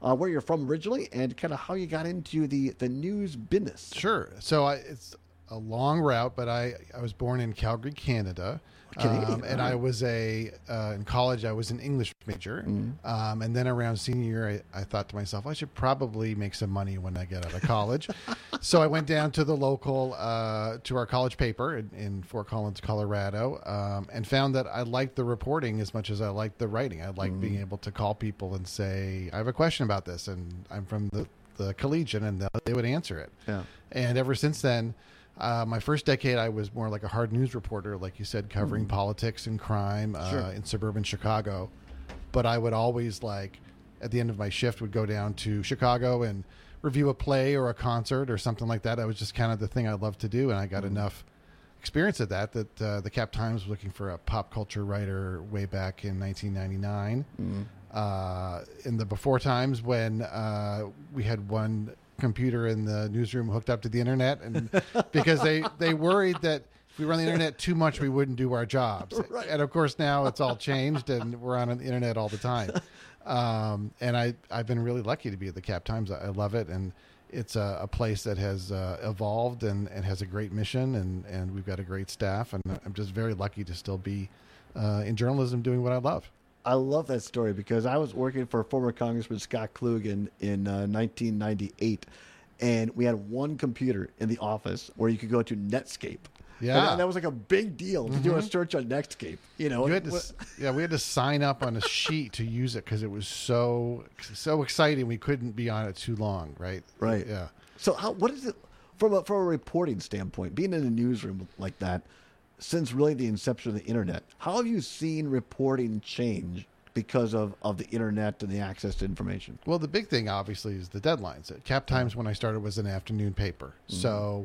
uh, where you're from originally and kind of how you got into the, the news business. Sure. So I, it's a long route, but I, I was born in Calgary, Canada. Um, and I was a, uh, in college, I was an English major. Mm-hmm. Um, and then around senior year, I, I thought to myself, I should probably make some money when I get out of college. So I went down to the local, uh, to our college paper in, in Fort Collins, Colorado, um, and found that I liked the reporting as much as I liked the writing. I liked mm-hmm. being able to call people and say, I have a question about this, and I'm from the, the Collegian, and they would answer it. Yeah. And ever since then, Uh, my first decade, I was more like a hard news reporter, like you said, covering mm. politics and crime uh, sure. in suburban Chicago. But I would always, like, at the end of my shift, would go down to Chicago and review a play or a concert or something like that. That was just kind of the thing I loved to do, and I got mm. enough experience at that that uh, the Cap Times was looking for a pop culture writer way back in nineteen ninety-nine. Mm. Uh, in the before times when uh, we had one computer in the newsroom hooked up to the internet, and because they they worried that if we were on the internet too much, we wouldn't do our jobs. Right. And of course now it's all changed and we're on the internet all the time. Um, and I, I've been really lucky to be at the Cap Times. I, I love it. And it's a, a place that has uh, evolved and, and has a great mission, and, and we've got a great staff, and I'm just very lucky to still be uh, in journalism doing what I love. I love that story because I was working for former Congressman Scott Klug in, in uh, nineteen ninety-eight, and we had one computer in the office where you could go to Netscape. Yeah. And that, that was like a big deal to mm-hmm. do a search on Netscape. You know, you had to, yeah, we had to sign up on a sheet to use it because it was so so exciting. We couldn't be on it too long, right? Right. Yeah. So, how, what is it from a from a reporting standpoint? Being in a newsroom like that, since really the inception of the internet, how have you seen reporting change because of, of the internet and the access to information? Well, the big thing, obviously, is the deadlines. At Cap Times, when I started, was an afternoon paper. Mm-hmm. So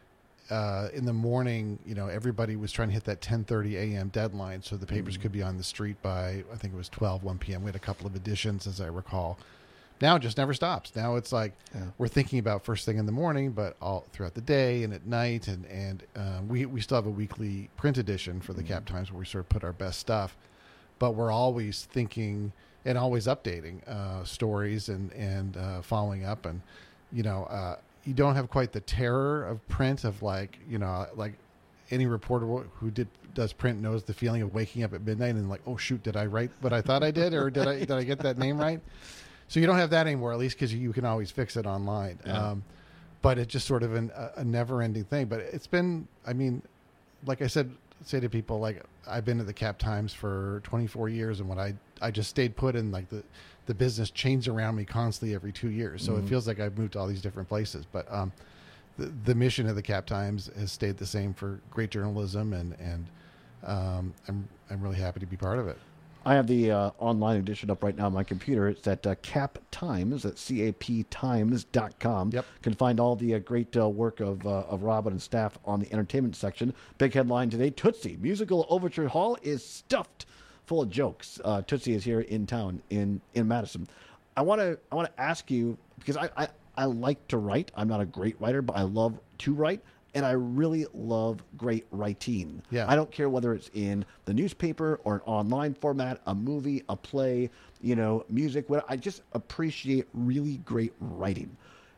uh, in the morning, you know, everybody was trying to hit that ten thirty a.m. deadline so the papers mm-hmm. could be on the street by, I think it was twelve, one p.m. We had a couple of editions, as I recall. Now it just never stops. Now it's like yeah. we're thinking about first thing in the morning, but all throughout the day and at night. And, and uh, we, we still have a weekly print edition for the mm-hmm. Cap Times where we sort of put our best stuff. But we're always thinking and always updating uh, stories and, and uh, following up. And, you know, uh, you don't have quite the terror of print of like, you know, like any reporter who did does print knows the feeling of waking up at midnight and like, oh, shoot, did I write what I thought I did? Or did I did I get that name right? So you don't have that anymore, at least because you can always fix it online. Yeah. Um, but it's just sort of an, a never-ending thing. But it's been, I mean, like I said, say to people, like I've been at the Cap Times for twenty-four years, and when I I just stayed put in, like the the business changed around me constantly every two years. So mm-hmm. it feels like I've moved to all these different places. But um, the the mission of the Cap Times has stayed the same for great journalism, and and um, I'm I'm really happy to be part of it. I have the uh, online edition up right now on my computer. It's at uh, Cap Times, at C A P times dot com. Yep. You can find all the uh, great uh, work of uh, of Robin and staff on the entertainment section. Big headline today, Tootsie, musical Overture Hall is stuffed full of jokes. Uh, Tootsie is here in town in, in Madison. I want to I want to ask you, because I, I, I like to write. I'm not a great writer, but I love to write. And I really love great writing. Yeah. I don't care whether it's in the newspaper or an online format, a movie, a play, you know, music. What I just appreciate really great writing.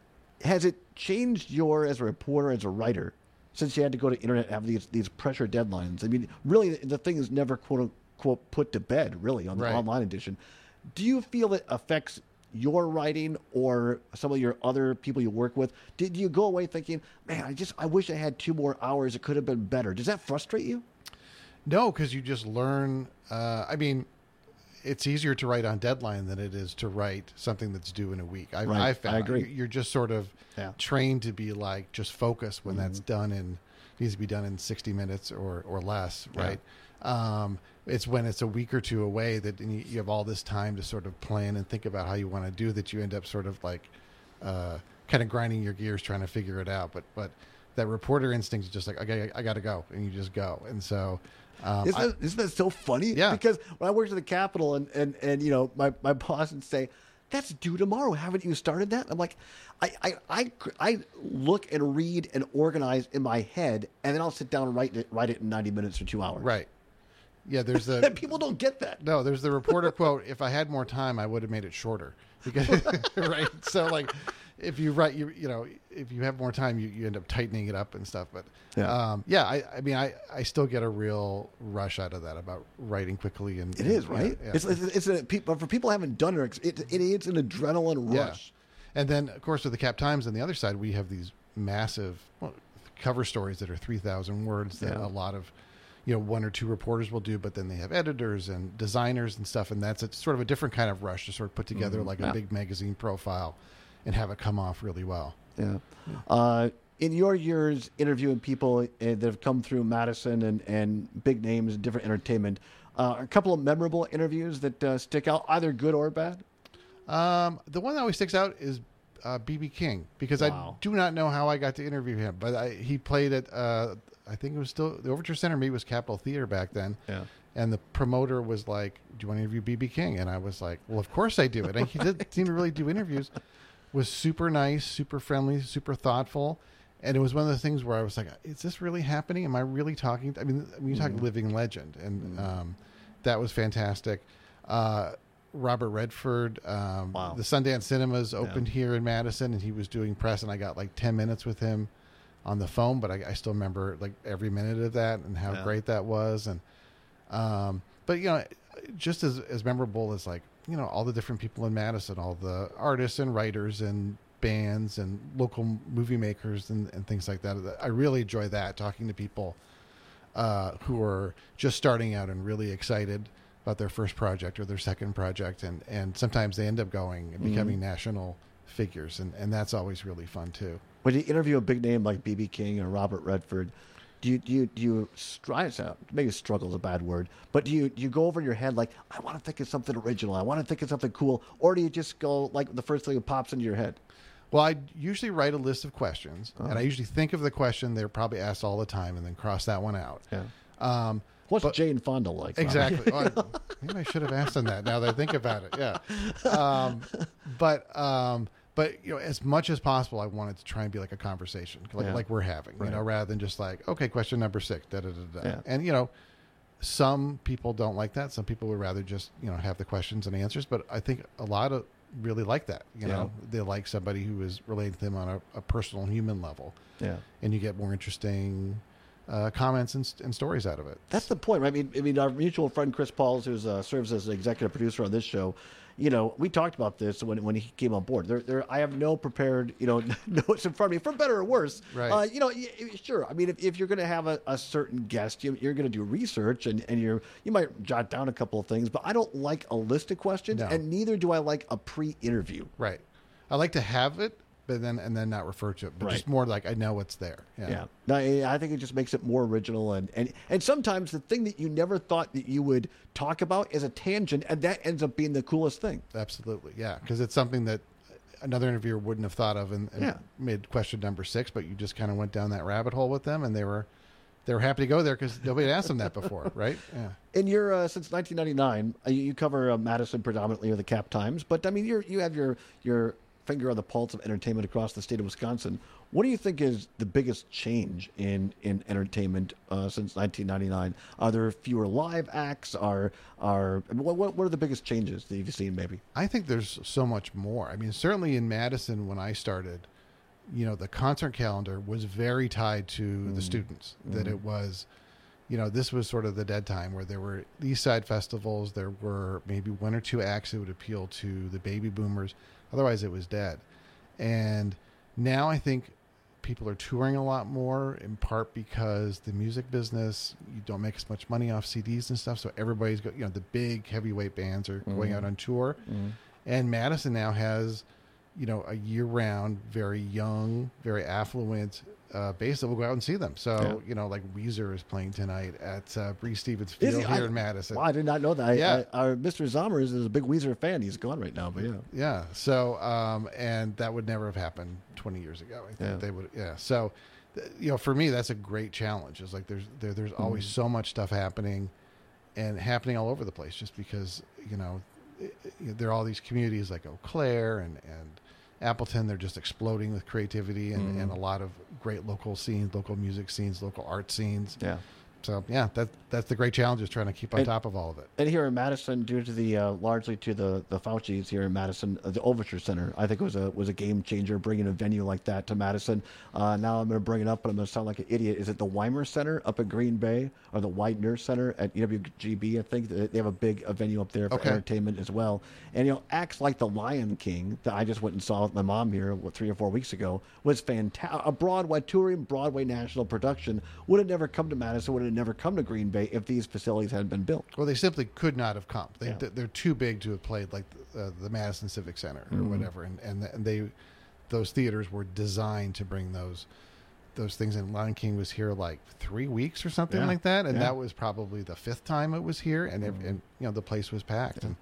Has it changed your, as a reporter, as a writer, since you had to go to internet and have these these pressure deadlines? I mean, really, the thing is never quote unquote put to bed, really, on the right. online edition. Do you feel it affects your writing or some of your other people you work with? Did you go away thinking, man, I just I wish I had two more hours, it could have been better? Does that frustrate you? No, because you just learn. Uh, I mean, it's easier to write on deadline than it is to write something that's due in a week. I, right. I found I agree. You're just sort of yeah. trained to be like just focus when mm-hmm. that's done in needs to be done in sixty minutes or or less, right? Yeah. Um, it's when it's a week or two away that you have all this time to sort of plan and think about how you want to do that. You end up sort of like uh, kind of grinding your gears trying to figure it out. But but that reporter instinct is just like, okay, I got to go, and you just go. And so. Um, isn't, that, isn't that so funny? Yeah. Because when I worked at the Capitol and, and, and you know, my, my boss would say, that's due tomorrow. Haven't you started that? I'm like, I, I, I, I look and read and organize in my head, and then I'll sit down and write it, write it in ninety minutes or two hours. Right. Yeah, there's the people don't get that. No, there's the reporter quote. If I had more time, I would have made it shorter. Because right, so like, if you write, you you know, if you have more time, you, you end up tightening it up and stuff. But Yeah. um, yeah, I, I mean, I, I still get a real rush out of that about writing quickly and It and, is, right? Yeah, yeah. It's it's, it's a people for people who haven't done it. It, it it's an adrenaline Yeah. rush. And then, of course, with the Cap Times on the other side, we have these massive well, cover stories that are three thousand words that Yeah. a lot of, you know, one or two reporters will do, but then they have editors and designers and stuff. And that's a, sort of a different kind of rush to sort of put together Mhm. like Yeah. a big magazine profile and have it come off really well. Yeah. Uh, in your years interviewing people uh, that have come through Madison and, and big names and different entertainment, uh, a couple of memorable interviews that uh, stick out, either good or bad? Um, the one that always sticks out is uh, B B King, because Wow. I do not know how I got to interview him, but I, he played at, uh, I think it was still, the Overture Center maybe was Capitol Theater back then. Yeah. And the promoter was like, do you want to interview B B King? And I was like, well, of course I do. And he didn't seem to really do interviews. Was super nice, super friendly, super thoughtful. And it was one of the things where I was like, is this really happening? Am I really talking? I mean, I mean you talk Mhm. living legend. And um, that was fantastic. Uh, Robert Redford, um, Wow. the Sundance Cinemas opened here in Madison, and he was doing press, and I got like ten minutes with him on the phone, but I, I still remember like every minute of that and how Yeah. great that was. And um, but you know, just as as memorable as like you know all the different people in Madison, all the artists and writers and bands and local movie makers and, and things like that. I really enjoy that, talking to people uh, who are just starting out and really excited about their first project or their second project, and, and sometimes they end up going and becoming Mhm. national figures, and, and that's always really fun too. When you interview a big name like B B King or Robert Redford, do you do you do you strive out? Maybe struggle is a bad word, but do you do you go over in your head like, I want to think of something original, I want to think of something cool, or do you just go like the first thing that pops into your head? Well, I usually write a list of questions, Uh-huh. and I usually think of the question they're probably asked all the time, and then cross that one out. Yeah. Um, What's but- Jane Fonda like? Robert? Exactly. Well, I- maybe I should have asked them that. Now that I think about it, yeah. Um, but um, but you know, as much as possible, I wanted to try and be like a conversation, like Yeah. like we're having, Right. you know, rather than just like, okay, question number six, da da da da. Yeah. And you know, some people don't like that. Some people would rather just you know have the questions and answers. But I think a lot of really like that. You know, they like somebody who is related to them on a, a personal human level. Yeah. And you get more interesting uh, comments and, and stories out of it. That's the point, right? I mean, I mean, our mutual friend Chris Pauls, who uh, serves as an executive producer on this show, you know, we talked about this when when he came on board. There, there, I have no prepared, you know, notes in front of me, for better or worse. Right. Uh, you know, y- y- sure. I mean, if, if you're going to have a, a certain guest, you, you're going to do research, and, and you're you might jot down a couple of things. But I don't like a list of questions, No. and neither do I like a pre-interview. Right. I like to have it, but then and then not refer to it, but Right. just more like I know it's there. Yeah. Yeah. No, I I think it just makes it more original, and, and, and sometimes the thing that you never thought that you would talk about is a tangent, and that ends up being the coolest thing. Absolutely. Yeah. Because it's something that another interviewer wouldn't have thought of and, and Yeah. made question number six, but you just kind of went down that rabbit hole with them, and they were they were happy to go there because nobody had asked them that before, right? Yeah. In your uh, since nineteen ninety-nine, uh, you, you cover uh, Madison predominantly, or the Cap Times, but I mean, you you have your your finger on the pulse of entertainment across the state of Wisconsin. What do you think is the biggest change in in entertainment uh, since nineteen ninety-nine? Are there fewer live acts? Are are what what what are the biggest changes that you've seen? Maybe. I think there's so much more. I mean, certainly in Madison when I started, you know, the concert calendar was very tied to the students. That Mhm. it was, you know, this was sort of the dead time where there were East Side festivals. There were maybe one or two acts that would appeal to the baby boomers. Otherwise, it was dead. And now I think people are touring a lot more, in part because the music business, you don't make as much money off C Ds and stuff. So everybody's got, you know, the big heavyweight bands are going Mhm. out on tour. Mhm. And Madison now has, you know, a year-round, very young, very affluent uh, base that will go out and see them. So, Yeah. you know, like Weezer is playing tonight at uh, Bree Stevens Is Field he? here I- in Madison. Wow, I did not know that. I, Yeah. I, our Mister Zomer is, is a big Weezer fan. He's gone right now, but yeah. Yeah. So, um, and that would never have happened twenty years ago. I think Yeah. they would. Yeah. So, th- you know, for me, that's a great challenge. It's like there's there, there's always Mhm. so much stuff happening, and happening all over the place. Just because you know, it, it, there are all these communities like Eau Claire and and Appleton. They're just exploding with creativity and, Mhm. and a lot of great local scenes, local music scenes, local art scenes. Yeah. So yeah, that that's the great challenge, is trying to keep on And- top of all of it. And here in Madison, due to the uh, largely to the the Fauci's here in Madison, uh, the Overture Center, I think it was a was a game changer bringing a venue like that to Madison. Uh, now I'm going to bring it up, but I'm going to sound like an idiot. Is it the Weimer Center up at Green Bay, or the Widener Center at E W G B? I think they they have a big uh, venue up there for Okay. entertainment as well. And you know, acts like the Lion King that I just went and saw with my mom here what, three or four weeks ago was fantastic. A Broadway touring Broadway national production would have never come to Madison, would have never come to Green Bay if these facilities hadn't been built. Well, they simply could not have come. They, Yeah. They're too big to have played like uh, the Madison Civic Center or Mhm. whatever, and, and and they those theaters were designed to bring those those things in. Lion King was here like three weeks or something Yeah. like that, and Yeah. that was probably the fifth time it was here, and, ev- and you know the place was packed, and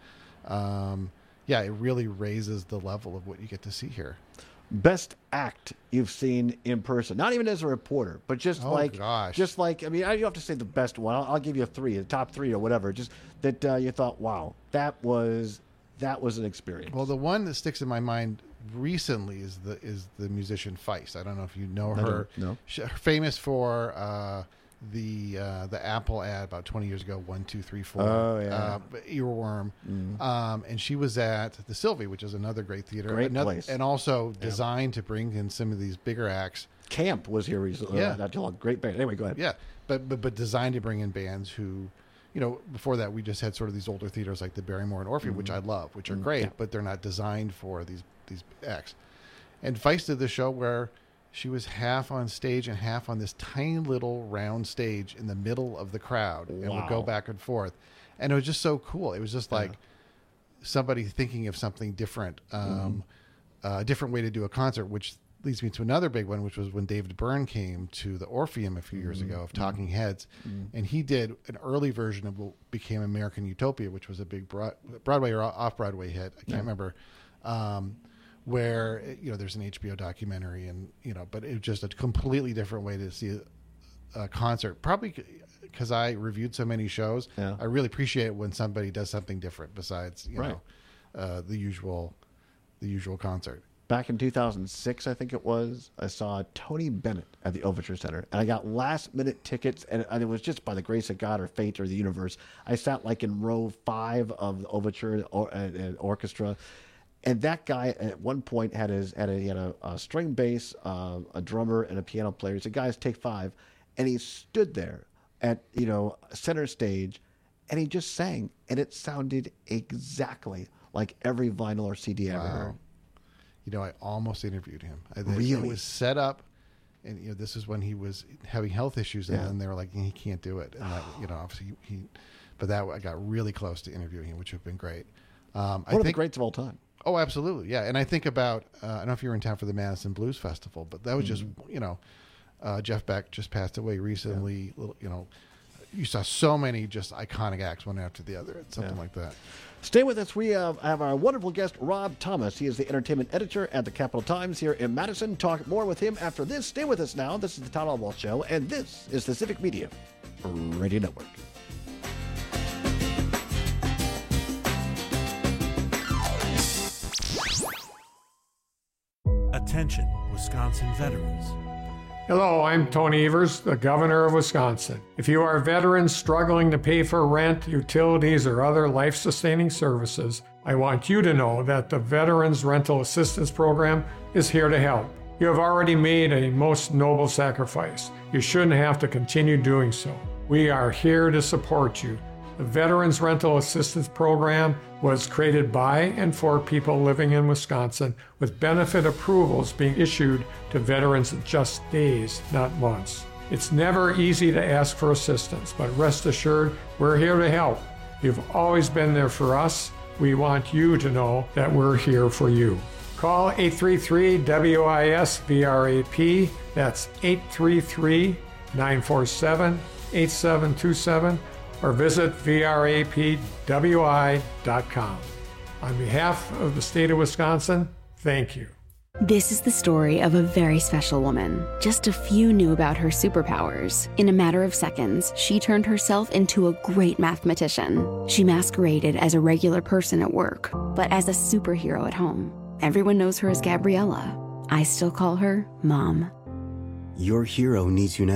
um, yeah, it really raises the level of what you get to see here. Best act you've seen in person, not even as a reporter, but just Oh, like, gosh. just like, I mean, I don't have to say the best one. I'll, I'll give you a three, a top three or whatever. Just that uh, you thought, wow, that was that was an experience. Well, the one that sticks in my mind recently is the is the musician Feist. I don't know if you know I her. don't, no. She's famous for uh, the uh, the Apple ad about twenty years ago. One, two, three, four. Oh, yeah. Uh, earworm. Mhm. Um, and she was at the Sylvie, which is another great theater. Great Another- place. and also Yeah. designed to bring in some of these bigger acts. Camp was here recently. Yeah. Uh, not too long. Great band. Anyway, go ahead. Yeah, but but but designed to bring in bands who, you know, before that we just had sort of these older theaters like the Barrymore and Orpheum, which I love, which are Mhm. great, Yeah. but they're not designed for these these acts. And Feist did the show where she was half on stage and half on this tiny little round stage in the middle of the crowd, and would go Wow. back and forth, and it was just so cool. It was just like Yeah. somebody thinking of something different, um, uh, a different way to do a concert, which leads me to another big one, which was when David Byrne came to the Orpheum a few years ago of Talking Heads, and he did an early version of what became American Utopia, which was a big broad, Broadway or off-Broadway hit. I can't Yeah. remember. Um, where, you know, there's an H B O documentary, and, you know, but it was just a completely different way to see a, a concert. Probably because I reviewed so many shows, Yeah. I really appreciate it when somebody does something different besides, you Right. know, uh, the usual, the usual concert. Back in two thousand six, I think it was, I saw Tony Bennett at the Overture Center, and I got last-minute tickets, and, and it was just by the grace of God or fate or the universe. I sat like in row five of the Overture or, uh, uh, orchestra, and that guy at one point had his had a, he had a, a string bass, uh, a drummer, and a piano player. He said, "Guys, take five," and he stood there at you know center stage, and he just sang, and it sounded exactly like every vinyl or C D I ever heard. You know, I almost interviewed him. I, it- Really? It was set up, and you know, this is when he was having health issues, and Yeah. then they were like, he can't do it. And that, you know, obviously he, but that I got really close to interviewing him, which would have been great. Um, One I of the think, greats of all time. Oh, absolutely, yeah. And I think about, uh, I don't know if you were in town for the Madison Blues Festival, but that was just, you know, uh, Jeff Beck just passed away recently. Little, you know, you saw so many just iconic acts one after the other. It's something Yeah. like that. Stay with us. We have, have our wonderful guest, Rob Thomas. He is the entertainment editor at the Capital Times here in Madison. Talk more with him after this. Stay with us now. This is the Todd Oswalt Show, and this is the Civic Media Radio Network. Attention, Wisconsin veterans. Hello, I'm Tony Evers, the governor of Wisconsin. If you are veterans struggling to pay for rent, utilities, or other life-sustaining services, I want you to know that the Veterans Rental Assistance Program is here to help. You have already made a most noble sacrifice. You shouldn't have to continue doing so. We are here to support you. The Veterans Rental Assistance Program was created by and for people living in Wisconsin, with benefit approvals being issued to veterans in just days, not months. It's never easy to ask for assistance, but rest assured, we're here to help. You've always been there for us. We want you to know that we're here for you. Call eight three three W I S V R A P. That's eight three three, nine four seven, eight seven two seven. or visit V R A P W I dot com. On behalf of the state of Wisconsin, thank you. This is the story of a very special woman. Just a few knew about her superpowers. In a matter of seconds, she turned herself into a great mathematician. She masqueraded as a regular person at work, but as a superhero at home. Everyone knows her as Gabriella. I still call her Mom. Your hero needs you now.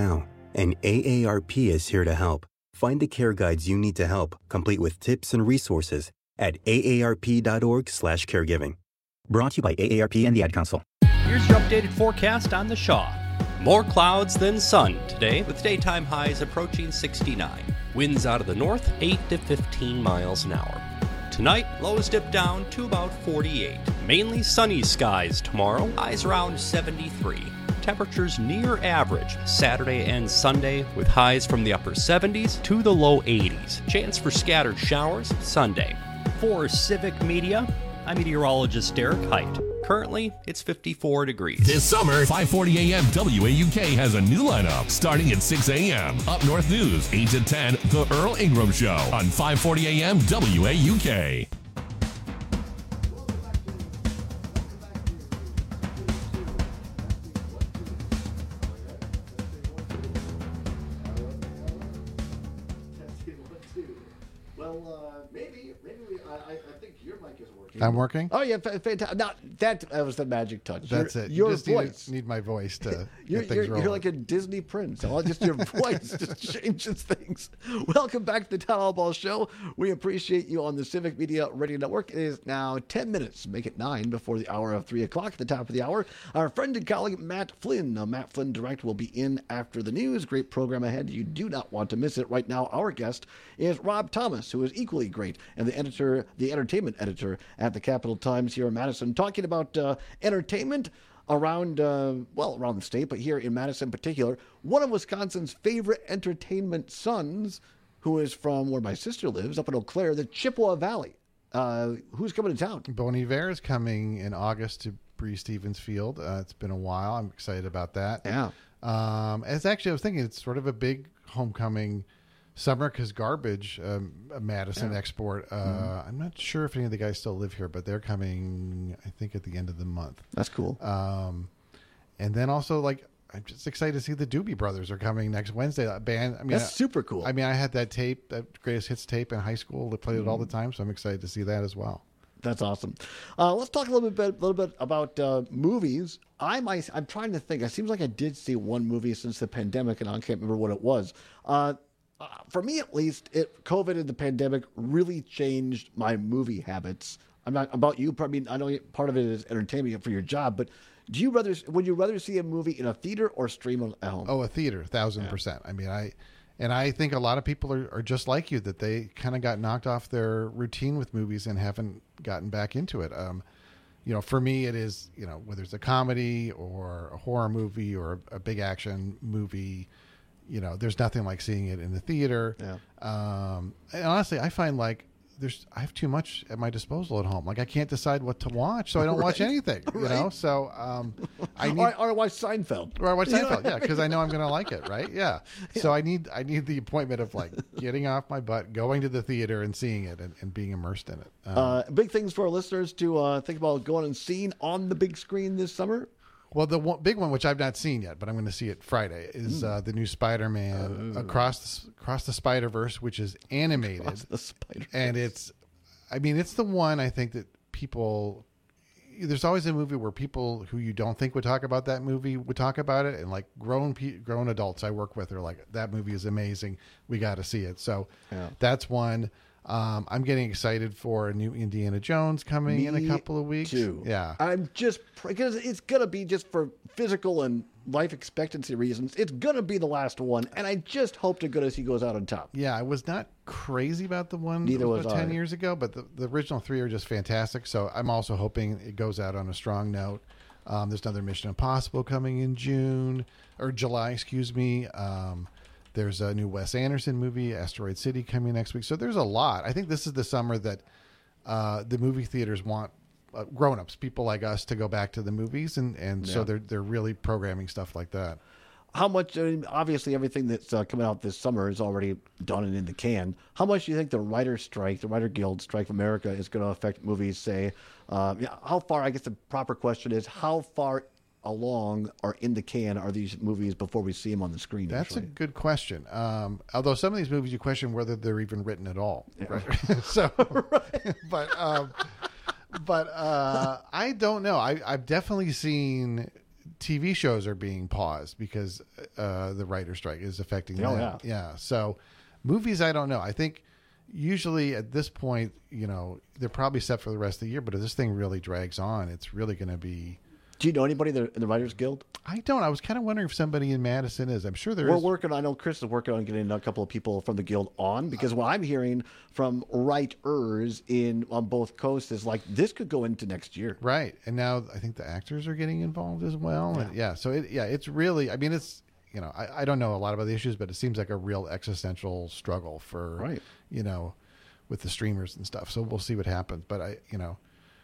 and A A R P is here to help. Find the care guides you need to help, complete with tips and resources at A A R P dot org slash caregiving. Brought to you by A A R P and the Ad Council. Here's your updated forecast on the Shaw. More clouds than sun today, with daytime highs approaching sixty-nine. Winds out of the north, eight to fifteen miles an hour. Tonight, lows dip down to about forty-eight. Mainly sunny skies tomorrow, highs around seventy-three. Temperatures near average Saturday and Sunday, with highs from the upper seventies to the low eighties. Chance for scattered showers Sunday. For Civic Media, I'm meteorologist Derek Height. Currently, it's fifty-four degrees. This summer, five forty a.m. W A U K has a new lineup starting at six a.m. Up North News, eight to ten, The Earl Ingram Show on five forty a.m. W A U K. Well, uh, maybe, maybe we, I, I think your mic is working. I'm working? Oh, yeah, fantastic. Now, that, that was the magic touch. That's your, it. Your you just voice. Need, need my voice to You're, get things you're, rolling. you're like a Disney prince. All just your voice just changes things. Welcome back to the Town Hall Ball Show. We appreciate you on the Civic Media Radio Network. It is now ten minutes, make it nine before the hour of three o'clock. At the top of the hour, our friend and colleague Matt Flynn, uh, Matt Flynn Direct, will be in after the news. Great program ahead. You do not want to miss it. Right now, our guest is Rob Thomas, who is equally great, and the editor, the entertainment editor at the Capital Times here in Madison, talking about uh, entertainment around, uh, well, around the state, but here in Madison in particular. One of Wisconsin's favorite entertainment sons, who is from where my sister lives, up in Eau Claire, the Chippewa Valley. Uh, who's coming to town? Bon Iver is coming in August to Breese Stevens Field. Uh, it's been a while. I'm excited about that. Yeah. Um, it's actually, I was thinking it's sort of a big homecoming summer because Garbage, um, a Madison Yeah. export. Uh, Mm-hmm. I'm not sure if any of the guys still live here, but they're coming, I think, at the end of the month. That's cool. Um, and then also, like, I'm just excited to see the Doobie Brothers are coming next Wednesday. That band, I mean, That's super cool. I mean, I had that tape, that Greatest Hits tape in high school. They played it all the time, so I'm excited to see that as well. That's awesome. Uh, let's talk a little bit, a little bit about uh, movies. I might, I'm trying to think. It seems like I did see one movie since the pandemic, and I can't remember what it was. Uh, uh, for me, at least, it COVID and the pandemic really changed my movie habits. I'm not about you. I mean, I know part of it is entertainment for your job, but do you rather would you rather see a movie in a theater or stream at home? Oh, a theater, thousand yeah. percent. I mean, I. And I think a lot of people are, are just like you, that they kind of got knocked off their routine with movies and haven't gotten back into it. Um, you know, for me, it is, you know, whether it's a comedy or a horror movie or a, a big action movie, you know, there's nothing like seeing it in the theater. Yeah. Um, and honestly, I find like there's I have too much at my disposal at home. Like I can't decide what to watch, so I don't right. watch anything. You right. know, so um, I need or, or I watch Seinfeld. Or I watch You know Seinfeld, what I yeah, because I know I'm going to like it, right? Yeah. Yeah. So I need I need the appointment of like getting off my butt, going to the theater, and seeing it, and, and being immersed in it. Um, Uh, big things for our listeners to uh, think about going and seeing on the big screen this summer. Well, the one, big one, which I've not seen yet, but I'm going to see it Friday, is uh, the new Spider-Man Oh. across the, across the Spider-Verse, which is animated. Across the Spider-Verse. And it's, I mean, it's the one I think that people. There's always a movie where people who you don't think would talk about that movie would talk about it, and like grown pe- grown adults I work with are like, that movie is amazing. We got to see it. So Yeah. that's one. Um, I'm getting excited for a new Indiana Jones coming Me in a couple of weeks. Too. Yeah. I'm just because it's gonna be just for physical and life expectancy reasons. It's gonna be the last one, and I just hope to goodness he goes out on top. Yeah, I was not crazy about the one Neither was about ten I. years ago, but the, the original three are just fantastic. So I'm also hoping it goes out on a strong note. Um, there's another Mission Impossible coming in June or July, excuse me. Um, there's a new Wes Anderson movie, Asteroid City, coming next week. So there's a lot. I think this is the summer that uh, the movie theaters want uh, grown-ups, people like us, to go back to the movies, and, and so Yeah. they're they're really programming stuff like that. How much? I mean, obviously, everything that's uh, coming out this summer is already done and in the can. How much do you think the writer's strike, the Writer Guild strike of America, is going to affect movies? Say, uh, yeah, how far? I guess the proper question is how far along or in the can are these movies before we see them on the screen? That's actually? a good question. Um, although some of these movies you question whether they're even written at all. Yeah. Right? so, but um, but uh, I don't know. I, I've definitely seen T V shows are being paused because uh, the writer strike is affecting Oh, them. yeah. Yeah. So movies, I don't know. I think usually at this point, you know, they're probably set for the rest of the year, but if this thing really drags on, it's really going to be... Do you know anybody in the, in the Writers Guild? I don't. I was kind of wondering if somebody in Madison is. I'm sure there We're is. working. I know Chris is working on getting a couple of people from the guild on, because what I'm hearing from writers in on both coasts is like this could go into next year. Right. And now I think the actors are getting involved as well. Yeah. And yeah. So it, yeah, it's really, I mean, it's, you know, I, I don't know a lot about the issues, but it seems like a real existential struggle for, right. you know, with the streamers and stuff. So we'll see what happens. But I, you know,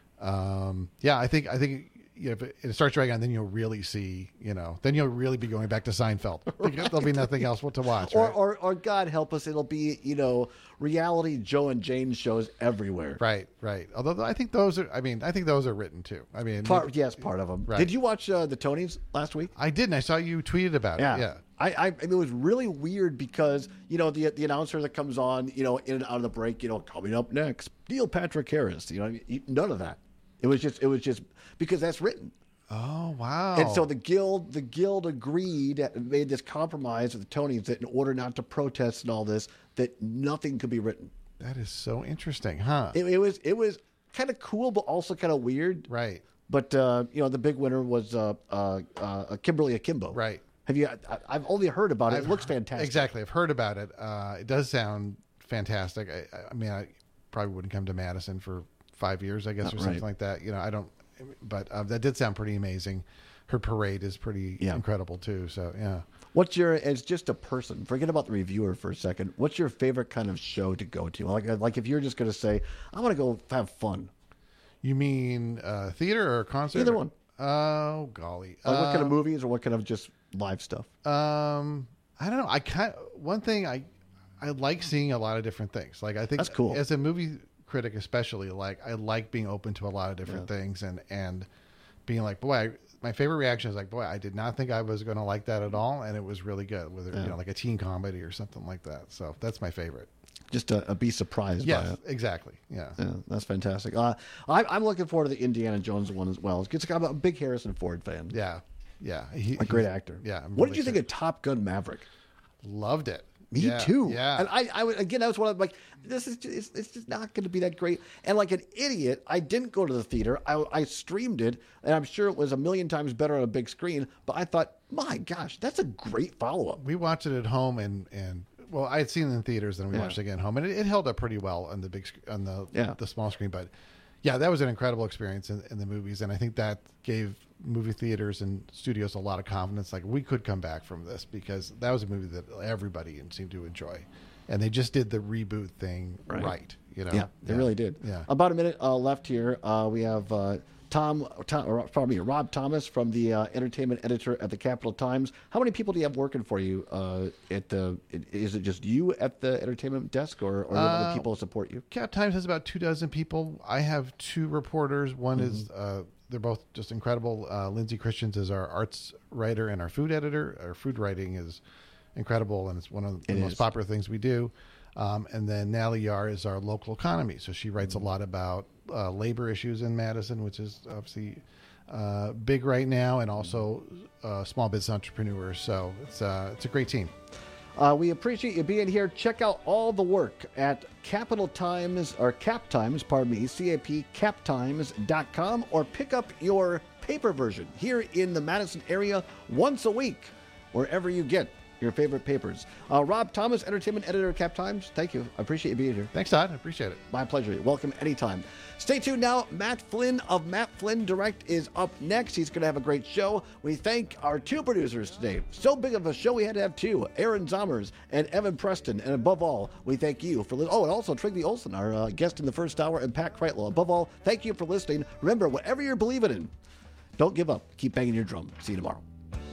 um, yeah, I think, I think, you know, if it, it starts dragging on, then you'll really see, you know, then you'll really be going back to Seinfeld. Because there'll be nothing else to watch. Or, Right? or, or God help us, it'll be, you know, reality Joe and Jane shows everywhere. Right, right. Although I think those are, I mean, I think those are written too. I mean, Part, yes, part of them. Right. Did you watch uh, the Tonys last week? I did, and I saw you tweeted about Yeah. it. Yeah. I, I, it was really weird because, you know, the the announcer that comes on, you know, in and out of the break, you know, coming up next, Neil Patrick Harris, you know, none of that. It was just, it was just, because that's written. Oh, wow. And so the guild, the guild agreed, made this compromise with the Tonys that in order not to protest and all this, that nothing could be written. That is so interesting, huh? It, it was, it was kind of cool, but also kind of weird. Right. But, uh, you know, the big winner was uh, uh, uh, Kimberly Akimbo. Right. Have you? I, I've only heard about it. I've, it looks fantastic. Exactly. I've heard about it. Uh, it does sound fantastic. I, I mean, I probably wouldn't come to Madison for five years, I guess, Not or something right. like that. You know, I don't, but uh, that did sound pretty amazing. Her parade is pretty Yeah. incredible too. So yeah. What's your, as just a person, forget about the reviewer for a second. What's your favorite kind of show to go to? Like, like if you're just going to say, I want to go have fun. You mean uh, theater or concert? Either one. Oh golly. Like what kind of Uh, movies or what kind of just live stuff? Um, I don't know. I kind one thing I I like seeing a lot of different things. Like I think That's cool. as a movie critic, especially, like I like being open to a lot of different Yeah. things and and being like, boy, I, my favorite reaction is like, boy, I did not think I was going to like that at all, and it was really good. Whether Yeah. you know, like a teen comedy or something like that. So that's my favorite. Just to uh, be surprised by Yes, it. exactly. Yeah. Yeah, that's fantastic. Uh, I, I'm looking forward to the Indiana Jones one as well. It's, I'm a big Harrison Ford fan. Yeah, yeah. He, A great he's- actor. Yeah. I'm What really did you think excited. of Top Gun Maverick? Loved it. Me Yeah, too. Yeah. And I, I would- again, that was one of like, this is just, it's, it's just not going to be that great. And like an idiot, I didn't go to the theater. I, I streamed it, and I'm sure it was a million times better on a big screen. But I thought, my gosh, that's a great follow up. We watched it at home, and and well, I had seen it in theaters, and we Yeah. watched it again at home, and it, it held up pretty well on the big sc- on the Yeah. the small screen. But yeah, that was an incredible experience in, in the movies, and I think that gave movie theaters and studios a lot of confidence. Like we could come back from this because that was a movie that everybody seemed to enjoy, and they just did the reboot thing right. Right. You know, Yeah, they really did. Yeah. About a minute uh, left here. Uh, we have uh, Tom, Tom, or pardon me, Rob Thomas from the uh, entertainment editor at the Capital Times. How many people do you have working for you uh, at the? Is it just you at the entertainment desk, or, or what Uh, other people support you? Cap Times has about two dozen people. I have two reporters. One Mm-hmm. is uh, they're both just incredible. Uh, Lindsay Christians is our arts writer and our food editor. Our food writing is incredible, and it's one of the It most is. popular things we do. Um, and then Natalie Yar is our local economy. So she writes Mm-hmm. a lot about uh, labor issues in Madison, which is obviously uh, big right now, and also uh, small business entrepreneurs. So it's uh, it's a great team. Uh, we appreciate you being here. Check out all the work at Capital Times, or Cap Times, pardon me, C A P cap times dot com, or pick up your paper version here in the Madison area once a week, wherever you get your favorite papers. Uh, Rob Thomas, entertainment editor at Cap Times, thank you. I appreciate you being here. Thanks, Todd. I appreciate it. My pleasure. You're welcome anytime. Stay tuned now. Matt Flynn of Matt Flynn Direct is up next. He's going to have a great show. We thank our two producers today. So big of a show, we had to have two, Aaron Zommers and Evan Preston. And above all, we thank you for listening. Oh, and also Trigby Olson, our uh, guest in the first hour, and Pat Kreitlow. Above all, thank you for listening. Remember, whatever you're believing in, don't give up. Keep banging your drum. See you tomorrow.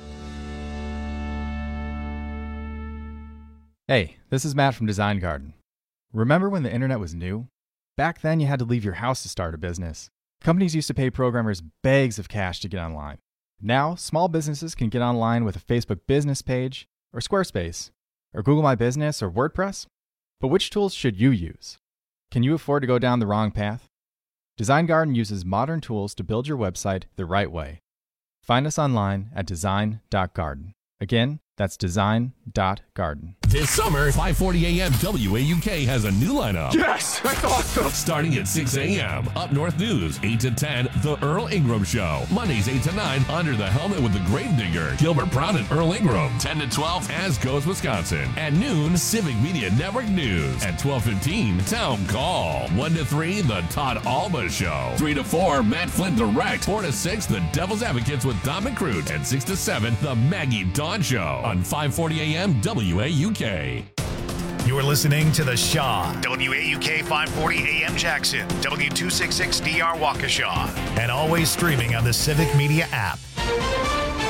Hey, this is Matt from Design Garden. Remember when the internet was new? Back then, you had to leave your house to start a business. Companies used to pay programmers bags of cash to get online. Now, small businesses can get online with a Facebook business page, or Squarespace, or Google My Business, or WordPress. But which tools should you use? Can you afford to go down the wrong path? Design Garden uses modern tools to build your website the right way. Find us online at design dot garden. Again, that's design dot garden. This summer, five forty a.m. W A U K has a new lineup. Yes, that's awesome. Starting at six a.m. Up North News, eight to ten, The Earl Ingram Show. Mondays, eight to nine, Under the Helmet with the Gravedigger, Gilbert Brown and Earl Ingram. ten to twelve, As Goes Wisconsin. At noon, Civic Media Network News. At twelve fifteen, Town Call. one to three, The Todd Alba Show. three to four, Matt Flint Direct. four to six, The Devil's Advocates with Don McCroot. And six to seven, The Maggie Dawn Show. On five forty a.m. W A U K. You're listening to The Shaw, W A U K five forty A M Jackson, W two sixty-six D R Waukesha, and always streaming on the Civic Media app.